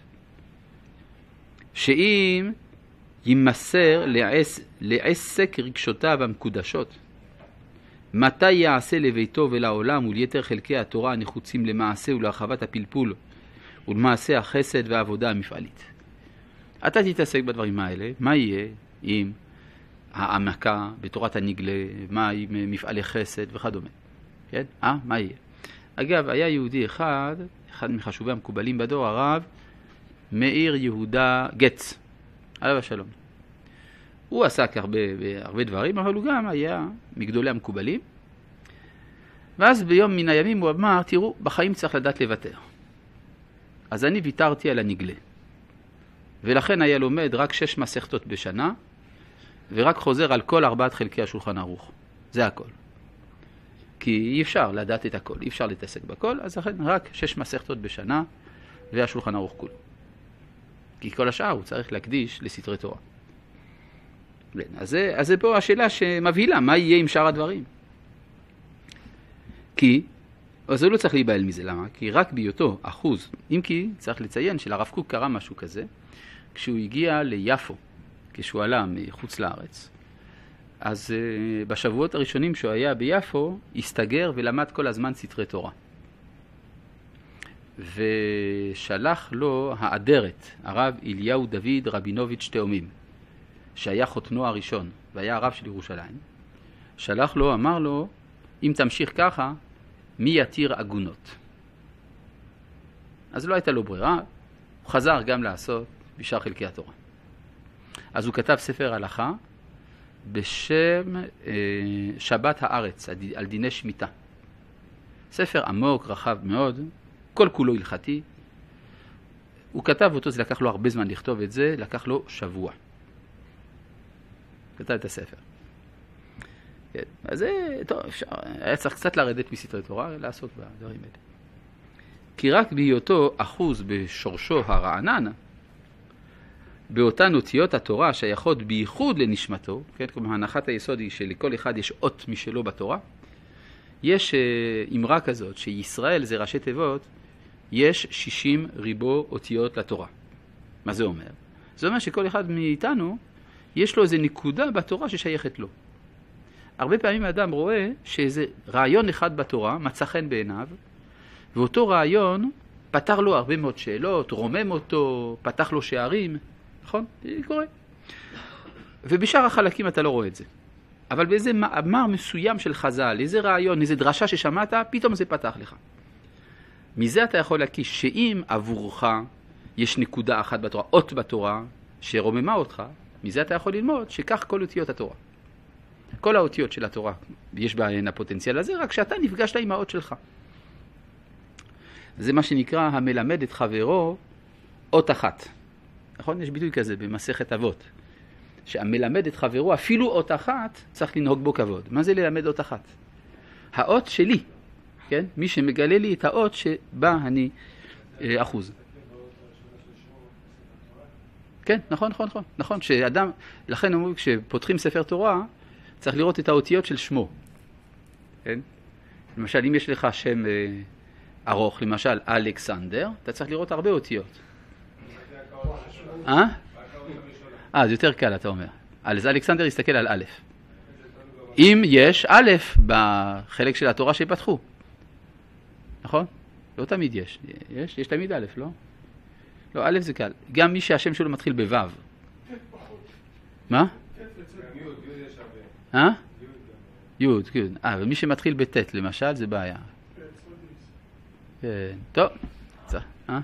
שאם יימסר לעס, לעסק רגשותיו המקודשות, מתי יעשה לביתו ולעולם וליתר חלקי התורה הנחוצים למעשה ולהרחבת הפלפול ולמעשה החסד והעבודה המפעלית. אתה תתעסק בדברים האלה, מה יהיה אם העמקה בתורת הנגלה, מה עם מפעלי חסד וכדומה. כן? אה? מה יהיה? אגב, היה יהודי אחד, אחד מחשובי המקובלים בדור, הרב מאיר יהודה גץ, עליו השלום. הוא עסק הרבה, הרבה דברים, אבל הוא גם היה מגדולי המקובלים. ואז ביום מן הימים הוא אמר, תראו, בחיים צריך לדעת לוותר. אז אני ויתרתי על הנגלה. ולכן היה לומד רק שש מסכתות בשנה, ורק חוזר על כל ארבעת חלקי השולחן ערוך. זה הכל. כי אי אפשר לדעת את הכל, אי אפשר להתעסק בכל, אז לכן רק שש מסכתות בשנה, והשולחן ערוך כולו. כי כל השאר הוא צריך להקדיש לסתרי תורה. אז זה, אז זה פה השאלה שמבהילה, מה יהיה עם שאר הדברים? כי, אז הוא לא צריך להיבהל מזה, למה? כי רק בהיותו אחוז, אם כי צריך לציין שלרב קוק קרה משהו כזה, כשהוא הגיע ליפו, כשהוא עלה מחוץ לארץ, אז uh, בשבועות הראשונים שהוא היה ביפו, הסתגר ולמד כל הזמן סתרי תורה. ושלח לו האדרת, הרב אליהו דוד רבינוביץ' תאומים, שהיה חותנו הראשון, והיה הרב של ירושלים. שלח לו, אמר לו, אם תמשיך ככה, מי יתיר עגונות? אז לא הייתה לו ברירה, הוא חזר גם לעשות בשאר חלקי התורה. אז הוא כתב ספר הלכה בשם אה, שבת הארץ, על דיני שמיטה. ספר עמוק, רחב מאוד, כל כולו הלכתי. הוא כתב אותו, זה לקח לו הרבה זמן לכתוב את זה, לקח לו שבוע. כתב את הספר. כן. אז זה, טוב, אפשר, היה צריך קצת לרדת מסתרי תורה, לעסוק בדברים האלה. כי רק בהיותו אחוז בשורשו הרענן, באותן אותיות התורה שייכות בייחוד לנשמתו, כן? כלומר, הנחת היסוד היא שלכל אחד יש אות משלו בתורה, יש אמרה כזאת שישראל זה ראשי תיבות, יש שישים ריבו אותיות לתורה. מה זה אומר? זה אומר שכל אחד מאיתנו יש לו איזו נקודה בתורה ששייכת לו. הרבה פעמים האדם רואה שאיזה רעיון אחד בתורה מצא חן בעיניו, ואותו רעיון פתר לו הרבה מאוד שאלות, רומם אותו, פתח לו שערים, נכון? זה קורה. ובשאר החלקים אתה לא רואה את זה. אבל באיזה מאמר מסוים של חז"ל, איזה רעיון, איזה דרשה ששמעת, פתאום זה פתח לך. מזה אתה יכול להקיש שאם עבורך יש נקודה אחת בתורה, אות בתורה, שרוממה אותך, מזה אתה יכול ללמוד שכך כל אותיות התורה. כל האותיות של התורה, יש בהן הפוטנציאל הזה, רק שאתה נפגשת עם האות שלך. זה מה שנקרא המלמד את חברו אות אחת. נכון? יש ביטוי כזה במסכת אבות. שהמלמד את חברו, אפילו אות אחת, צריך לנהוג בו כבוד. מה זה ללמד אות אחת? האות שלי, כן? מי שמגלה לי את האות שבה אני אה, אחוז. כן, נכון, נכון, נכון. נכון, שאדם, לכן אומרים, כשפותחים ספר תורה, צריך לראות את האותיות של שמו. כן? למשל, אם יש לך שם אה, ארוך, למשל אלכסנדר, אתה צריך לראות הרבה אותיות. אה? אה, זה יותר קל, אתה אומר. אז אלכסנדר יסתכל על א'. אם יש א' בחלק של התורה שפתחו. נכון? לא תמיד יש. יש, יש תמיד א', לא? לא, א' זה קל. גם מי שהשם שלו מתחיל בו'. מה? אה? י', כן. אה, ומי שמתחיל בט' למשל, זה בעיה. כן, טוב. אה?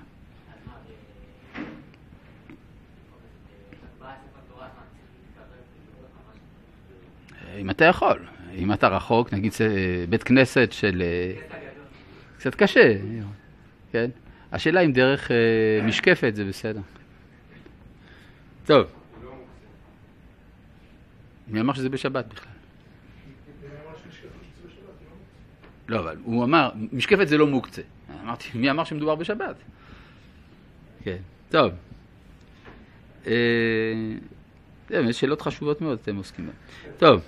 אם אתה יכול, אם אתה רחוק, נגיד בית כנסת של... קצת קשה, כן? השאלה אם דרך משקפת זה בסדר. טוב. מי אמר שזה בשבת בכלל? לא, אבל הוא אמר, משקפת זה לא מוקצה. אמרתי, מי אמר שמדובר בשבת? כן, טוב. יש שאלות חשובות מאוד, אתם עוסקים בהן. טוב.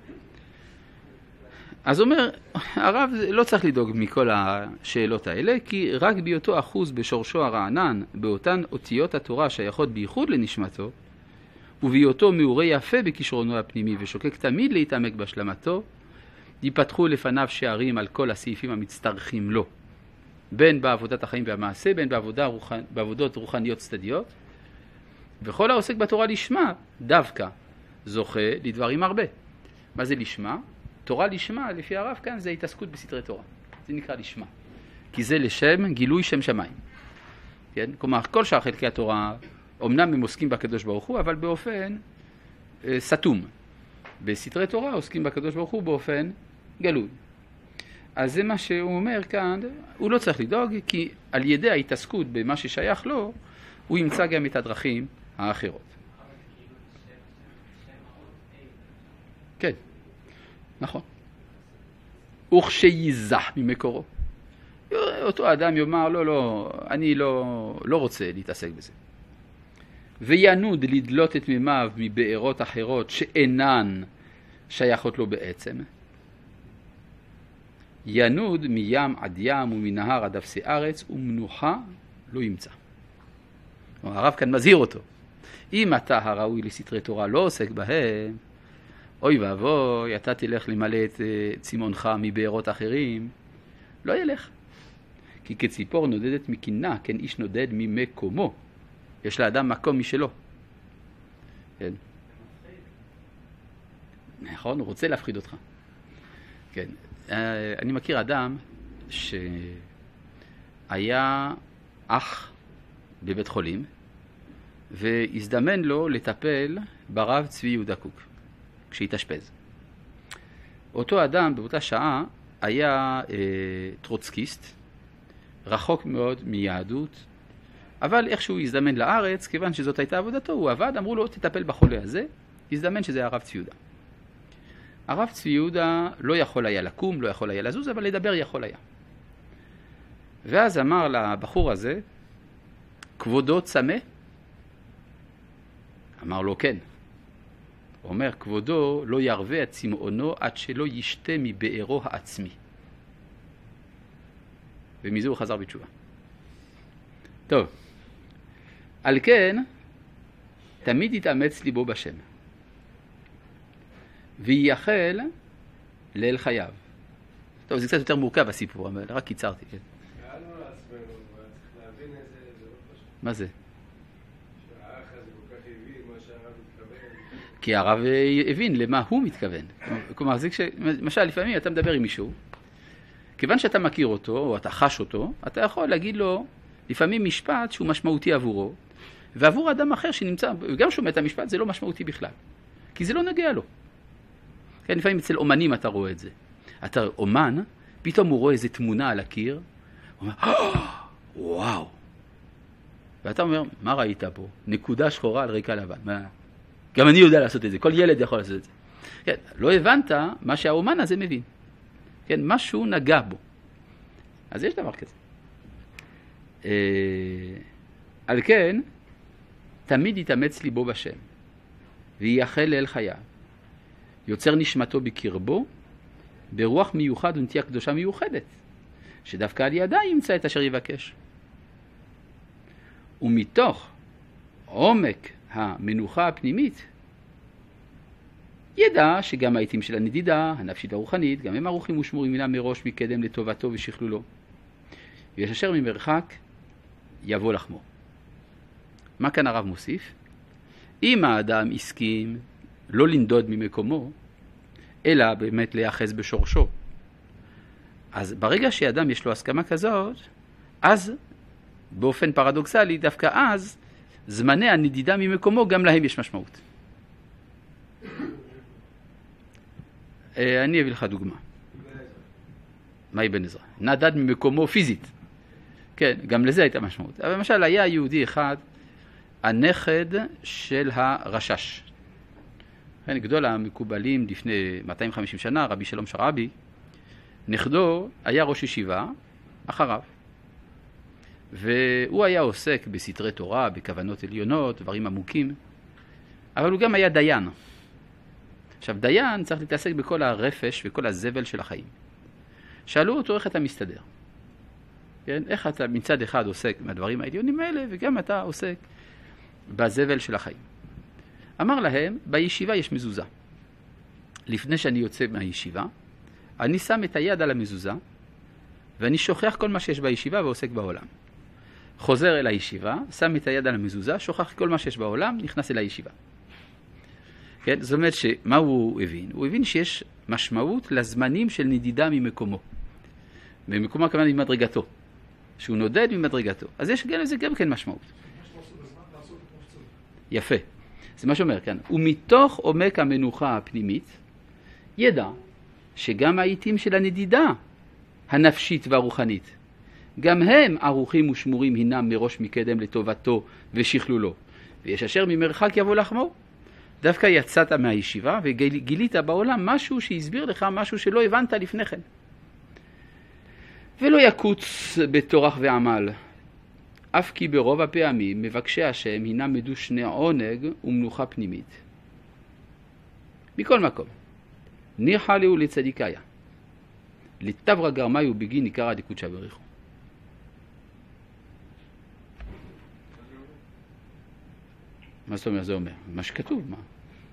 אז אומר, הרב לא צריך לדאוג מכל השאלות האלה, כי רק בהיותו אחוז בשורשו הרענן, באותן אותיות התורה שייכות בייחוד לנשמתו, ובהיותו מעורה יפה בכישרונו הפנימי ושוקק תמיד להתעמק בהשלמתו, ייפתחו לפניו שערים על כל הסעיפים המצטרכים לו, בין בעבודת החיים והמעשה, בין בעבודה, בעבודות רוחניות צדדיות, וכל העוסק בתורה לשמה, דווקא, זוכה לדברים הרבה. מה זה לשמה? תורה לשמה, לפי הרב כאן, זה התעסקות בסתרי תורה. זה נקרא לשמה. כי זה לשם גילוי שם שמיים. כן? כלומר, כל שאר חלקי התורה, אמנם הם עוסקים בקדוש ברוך הוא, אבל באופן אה, סתום. בסתרי תורה עוסקים בקדוש ברוך הוא באופן גלוי. אז זה מה שהוא אומר כאן, הוא לא צריך לדאוג, כי על ידי ההתעסקות במה ששייך לו, הוא ימצא גם את הדרכים האחרות. כן, נכון. וכשייזח ממקורו. אותו אדם יאמר, לא, לא, אני לא, לא רוצה להתעסק בזה. וינוד לדלות את מימיו מבארות אחרות שאינן שייכות לו בעצם. ינוד מים עד ים ומנהר עד אפסי ארץ ומנוחה לא ימצא. הרב כאן מזהיר אותו. אם אתה הראוי לסתרי תורה לא עוסק בהם, אוי ואבוי, אתה תלך למלא את צימונך מבארות אחרים, לא ילך. כי כציפור נודדת מקינה, כן איש נודד ממקומו. יש לאדם מקום משלו. כן. נכון, הוא רוצה להפחיד אותך. כן. אני מכיר אדם שהיה אח בבית חולים, והזדמן לו לטפל ברב צבי יהודה קוק, כשהתאשפז. אותו אדם באותה שעה היה אה, טרוצקיסט, רחוק מאוד מיהדות, אבל איכשהו הזדמן לארץ, כיוון שזאת הייתה עבודתו, הוא עבד, אמרו לו, תטפל בחולה הזה, הזדמן שזה היה הרב צבי יהודה. הרב צבי יהודה לא יכול היה לקום, לא יכול היה לזוז, אבל לדבר יכול היה. ואז אמר לבחור הזה, כבודו צמא? אמר לו כן. הוא אומר, כבודו לא ירווה את צמאונו עד שלא ישתה מבארו העצמי. ומזה הוא חזר בתשובה. טוב, על כן, תמיד יתאמץ ליבו בשם. וייחל לאל חייו. טוב, זה קצת יותר מורכב הסיפור, אבל רק קיצרתי. כן. שאלנו לעצמנו, צריך להבין איזה, זה לא פשוט. מה זה? שהאח הזה כל כך הבין מה שהרב מתכוון. כי הרב הבין למה הוא מתכוון. כלומר, זה כש... למשל, לפעמים אתה מדבר עם מישהו, כיוון שאתה מכיר אותו, או אתה חש אותו, אתה יכול להגיד לו, לפעמים משפט שהוא משמעותי עבורו, ועבור אדם אחר שנמצא, וגם שומע את המשפט, זה לא משמעותי בכלל. כי זה לא נגיע לו. כן, לפעמים אצל אומנים אתה רואה את זה. אתה אומן, פתאום הוא רואה איזו תמונה על הקיר, הוא אומר, וואו. ואתה אומר, מה ראית פה? נקודה שחורה על רקע לבן. מה? גם אני יודע לעשות את זה, כל ילד יכול לעשות את זה. כן, לא הבנת מה שהאומן הזה מבין. כן, משהו נגע בו. אז יש דבר כזה. אה, על כן, תמיד יתאמץ ליבו בשם, וייחל לאל חייו. יוצר נשמתו בקרבו, ברוח מיוחד ונטייה קדושה מיוחדת, שדווקא על ידה ימצא את אשר יבקש. ומתוך עומק המנוחה הפנימית, ידע שגם העיתים של הנדידה, הנפשית והרוחנית, גם הם ערוכים ושמורים מינם מראש מקדם לטובתו ושכלולו. ויש אשר ממרחק יבוא לחמו. מה כאן הרב מוסיף? אם האדם הסכים לא לנדוד ממקומו, אלא באמת להיאחז בשורשו, אז ברגע שאדם יש לו הסכמה כזאת, אז באופן פרדוקסלי, דווקא אז, זמני הנדידה ממקומו, גם להם יש משמעות. אני אביא לך דוגמה. מה אבן עזרא? נדד ממקומו פיזית. כן, גם לזה הייתה משמעות. אבל למשל, היה יהודי אחד, הנכד של הרשש. כן, גדול המקובלים לפני מאתיים וחמישים שנה, רבי שלום שרעבי, נכדו היה ראש ישיבה אחריו. והוא היה עוסק בסתרי תורה, בכוונות עליונות, דברים עמוקים, אבל הוא גם היה דיין. עכשיו, דיין צריך להתעסק בכל הרפש וכל הזבל של החיים. שאלו אותו איך אתה מסתדר. כן? איך אתה מצד אחד עוסק מהדברים העליונים האלה, וגם אתה עוסק בזבל של החיים. אמר להם, בישיבה יש מזוזה. לפני שאני יוצא מהישיבה, אני שם את היד על המזוזה, ואני שוכח כל מה שיש בישיבה ועוסק בעולם. חוזר אל הישיבה, שם את היד על המזוזה, שוכח כל מה שיש בעולם, נכנס אל הישיבה. כן? זאת אומרת שמה הוא הבין? הוא הבין שיש משמעות לזמנים של נדידה ממקומו. במקומו הכוונה ממדרגתו. שהוא נודד ממדרגתו. אז יש גם לזה גם כן משמעות. יפה. זה מה שאומר כאן. ומתוך עומק המנוחה הפנימית, ידע שגם העיתים של הנדידה הנפשית והרוחנית, גם הם ערוכים ושמורים הינם מראש מקדם לטובתו ושכלולו. ויש אשר ממרחק יבוא לחמו. דווקא יצאת מהישיבה וגילית בעולם משהו שהסביר לך משהו שלא הבנת לפני כן. ולא יקוץ בתורח ועמל, אף כי ברוב הפעמים מבקשי השם הינם מדושני עונג ומנוחה פנימית. מכל מקום, ניחא להו לצדיקיה, לטברה גרמאי ובגין ניכר דקודשא בריחו. מה זאת אומרת? זה אומר? מה שכתוב, מה?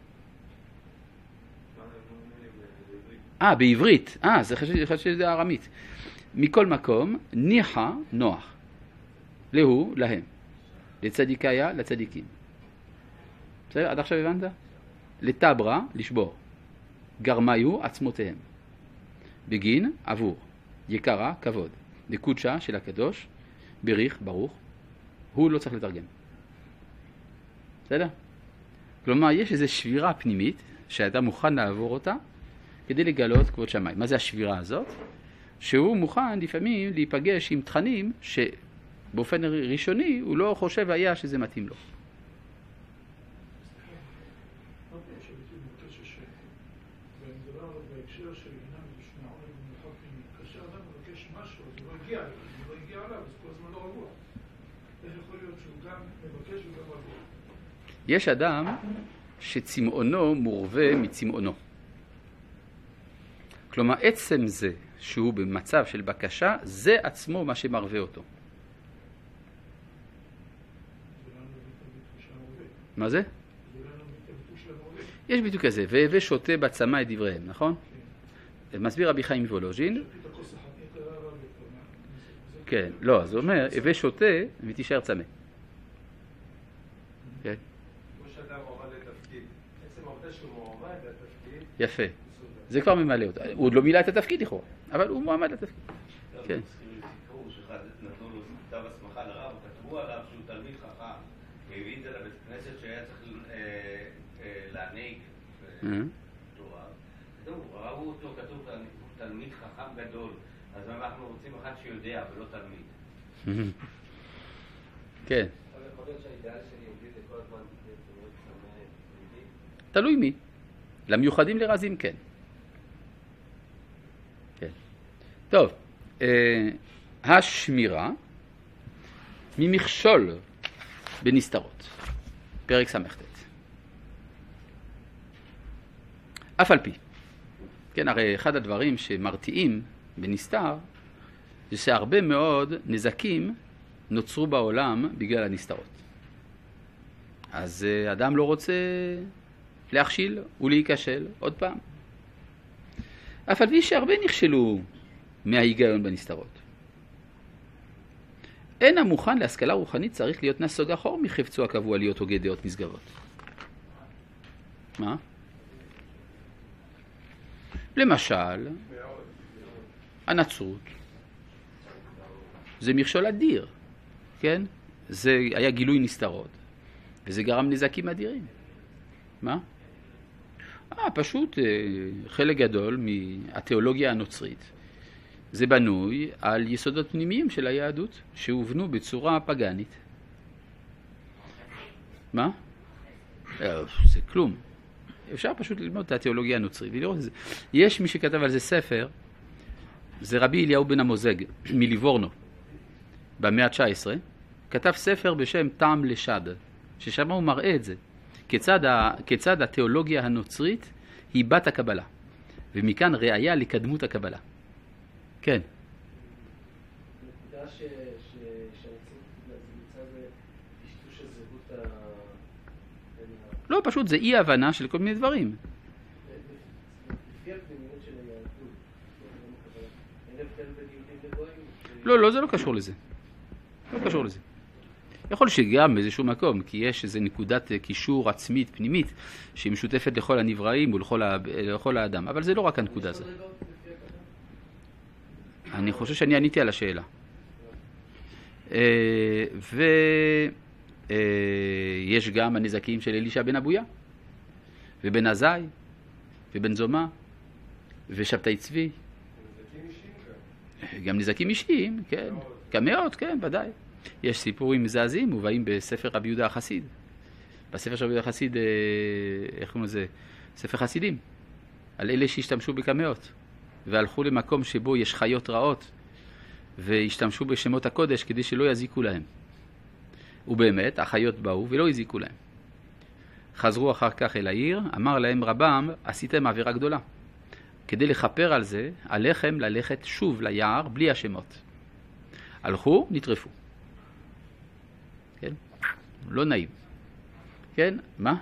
אה, בעברית. אה, זה חשוב שזה ארמית. מכל מקום, ניחא נוח. להו, להם. לצדיקיה, לצדיקים. בסדר? עד עכשיו הבנת? לטברה, לשבור. גרמיו, עצמותיהם. בגין, עבור. יקרה, כבוד. דקודשא של הקדוש, בריך, ברוך. הוא לא צריך לתרגם. בסדר? כלומר, יש איזו שבירה פנימית שאתה מוכן לעבור אותה כדי לגלות כבוד שמיים. מה זה השבירה הזאת? שהוא מוכן לפעמים להיפגש עם תכנים שבאופן ראשוני הוא לא חושב היה שזה מתאים לו. אני מדבר עליו בהקשר של עניין בשני העונג במיוחד פנימי. כאשר אדם מבקש משהו, אז הוא לא הגיע אליו, הוא לא הגיע עליו, אז כל הזמן לא רגוע. איך יכול להיות שהוא גם מבקש וגם רגוע? יש אדם שצמאונו מורווה מצמאונו. כלומר, עצם זה שהוא במצב של בקשה, זה עצמו מה שמרווה אותו. מה זה? יש ביטוי כזה, והווה שותה בצמא את דבריהם, נכון? מסביר רבי חיים מוולוז'ין. כן, לא, זה אומר, הווה שותה ותישאר צמא. כן. כמו שאדם מועמד לתפקיד, עצם העובדה שהוא מועמד לתפקיד... יפה. זה כבר ממלא אותה. הוא עוד לא מילא את התפקיד לכאורה, אבל הוא מועמד לתפקיד. כן. סיפור שאחד נתנו לו כתב הסמכה לרב, כתבו עליו שהוא תלמיד חכם, והביא את זה לבית כנסת שהיה צריך להנהיג תורה. ראו אותו, כתוב תלמיד חכם גדול, אז אנחנו רוצים אחד שיודע ולא תלמיד. כן. אבל יכול להיות שהאידאל שלי יהודי זה כל הזמן להיות צמא יהודי? תלוי מי. למיוחדים לרזים כן. כן. טוב, אה, השמירה ממכשול בנסתרות. פרק סמכת. אף על פי. כן, הרי אחד הדברים שמרתיעים בנסתר זה שהרבה מאוד נזקים נוצרו בעולם בגלל הנסתרות. אז אדם לא רוצה להכשיל ולהיכשל עוד פעם. אף על פי שהרבה נכשלו מההיגיון בנסתרות. אין המוכן להשכלה רוחנית צריך להיות נסוג אחור מחפצו הקבוע להיות הוגה דעות נשגבות. מה? למשל, הנצרות. זה מכשול אדיר, כן? זה היה גילוי נסתרות, וזה גרם נזקים אדירים. מה? אה, פשוט חלק גדול מהתיאולוגיה הנוצרית. זה בנוי על יסודות פנימיים של היהדות, שהובנו בצורה פגנית. מה? זה כלום. אפשר פשוט ללמוד את התיאולוגיה הנוצרית ולראות את זה. יש מי שכתב על זה ספר, זה רבי אליהו בן המוזג מליבורנו, במאה ה-תשע עשרה, כתב ספר בשם טעם לשד, ששם הוא מראה את זה. כיצד, ה, כיצד התיאולוגיה הנוצרית היא בת הקבלה, ומכאן ראיה לקדמות הקבלה. כן. נקודה שהנצרות נמצא זה טשטוש הזהות ה... לא, פשוט זה אי הבנה של כל מיני דברים. לפי הפנימיות של היהדות, אין הבדל בין יהודים לגויים? לא, לא, זה לא קשור לזה. לא קשור לזה. יכול שגם באיזשהו מקום, כי יש איזו נקודת קישור עצמית, פנימית, שהיא משותפת לכל הנבראים ולכל האדם. אבל זה לא רק הנקודה הזאת. אני חושב שאני עניתי על השאלה. ויש גם הנזקים של אלישע בן אבויה, ובן עזאי, ובן זומא, ושבתאי צבי. גם נזקים אישיים, כן. כמאות, כן, ודאי. יש סיפורים מזעזעים מובאים בספר רבי יהודה החסיד. בספר של רבי יהודה החסיד, איך קוראים לזה? ספר חסידים. על אלה שהשתמשו בכמאות. והלכו למקום שבו יש חיות רעות, והשתמשו בשמות הקודש כדי שלא יזיקו להם. ובאמת, החיות באו ולא יזיקו להם. חזרו אחר כך אל העיר, אמר להם רבם, עשיתם עבירה גדולה. כדי לחפר על זה, עליכם ללכת שוב ליער בלי השמות. הלכו, נטרפו. כן? לא נעים. כן? מה?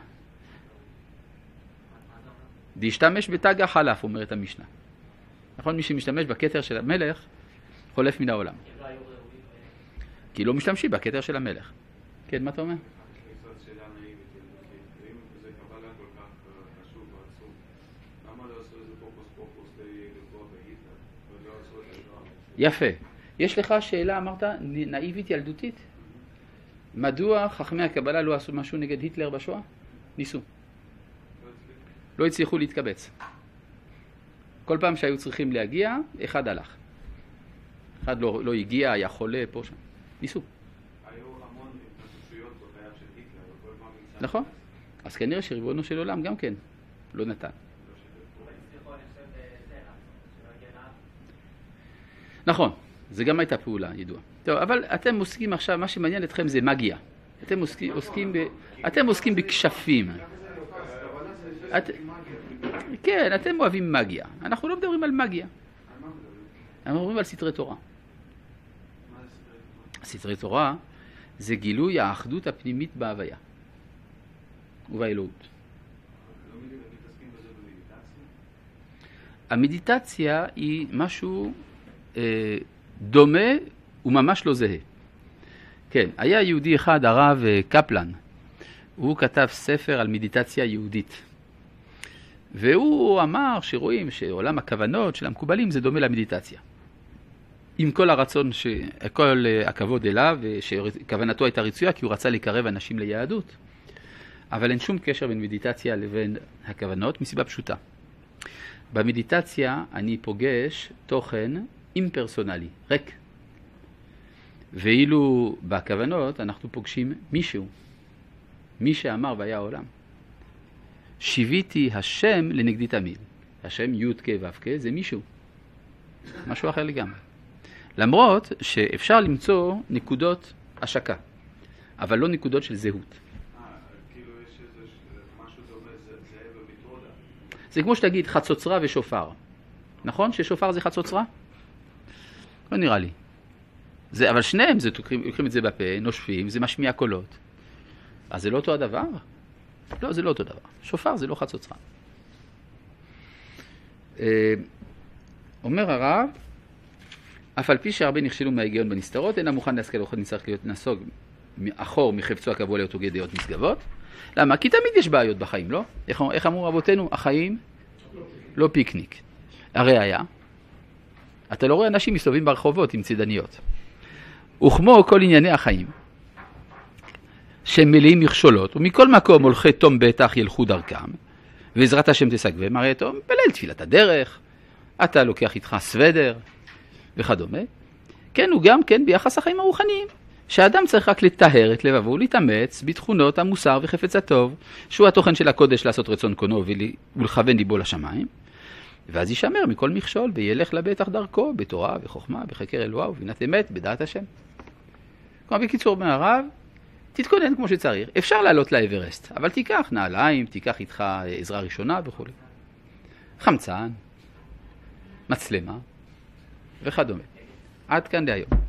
להשתמש בתג החלף, אומרת המשנה. נכון? מי שמשתמש בכתר של המלך, חולף מן העולם. כי לא משתמשים בכתר של המלך. כן, מה אתה אומר? יפה. יש לך שאלה, אמרת, נאיבית ילדותית? מדוע חכמי הקבלה לא עשו משהו נגד היטלר בשואה? ניסו. לא הצליחו להתקבץ. כל פעם שהיו צריכים להגיע, אחד הלך. אחד לא, לא הגיע, היה חולה פה שם. ניסו. היו המון התנסויות בחייו של היטלר, וכל פעם... נכון. אז כנראה שריבונו של עולם גם כן לא נתן. אולי הצליחו, אני נכון, זה גם הייתה פעולה ידועה. טוב, אבל אתם עוסקים עכשיו, מה שמעניין אתכם זה מגיה. אתם עוסקים, עוסקים, ב, אתם עוסקים בכשפים. את, כן, אתם אוהבים מגיה. אנחנו לא מדברים על מגיה. אנחנו מדברים על סתרי תורה. סתרי תורה זה גילוי האחדות הפנימית בהוויה ובאלוהות. המדיטציה היא משהו אה, דומה וממש לא זהה. כן, היה יהודי אחד, הרב קפלן, הוא כתב ספר על מדיטציה יהודית. והוא אמר שרואים שעולם הכוונות של המקובלים זה דומה למדיטציה. עם כל הרצון, ש... כל הכבוד אליו, שכוונתו הייתה רצויה כי הוא רצה לקרב אנשים ליהדות. אבל אין שום קשר בין מדיטציה לבין הכוונות, מסיבה פשוטה. במדיטציה אני פוגש תוכן אימפרסונלי, ריק. ואילו בכוונות אנחנו פוגשים מישהו, מי שאמר והיה העולם. שיוויתי השם לנגדי תמיד. השם י' כ' ו' כ' זה מישהו. משהו אחר לגמרי. למרות שאפשר למצוא נקודות השקה, אבל לא נקודות של זהות. אה, כאילו יש איזה משהו דומה, זה במתודה. זה כמו שתגיד חצוצרה ושופר. נכון ששופר זה חצוצרה? לא נראה לי. זה, אבל שניהם, זה, לוקחים, לוקחים את זה בפה, נושפים, זה משמיע קולות. אז זה לא אותו הדבר? לא, זה לא אותו דבר. שופר זה לא חצוצרה. אומר הרב, אף על פי שהרבה נכשלו מההיגיון בנסתרות, אינה מוכן להשכל אוכל נצטרך להיות נסוג אחור מחפצו הקבוע לאותו דעות נשגבות. למה? כי תמיד יש בעיות בחיים, לא? איך, איך אמרו רבותינו? החיים לא פיקניק. הרי היה, אתה לא רואה אנשים מסתובבים ברחובות עם צידניות. וכמו כל ענייני החיים, שהם מלאים מכשולות, ומכל מקום הולכי תום בטח ילכו דרכם, ועזרת השם תסגבם, הרי תום בליל תפילת הדרך, אתה לוקח איתך סוודר, וכדומה. כן, הוא גם כן ביחס החיים הרוחניים, שהאדם צריך רק לטהר את לבבו, להתאמץ בתכונות המוסר וחפץ הטוב, שהוא התוכן של הקודש לעשות רצון קונו ולכוון ליבו לשמיים, ואז יישמר מכל מכשול וילך לבטח דרכו, בתורה וחוכמה, בחקר אלוהה ובינת אמת, בדעת השם. כלומר, בקיצור מהרב, תתכונן כמו שצריך. אפשר לעלות לאברסט, אבל תיקח נעליים, תיקח איתך עזרה ראשונה וכו'. חמצן, מצלמה וכדומה. עד כאן להיום.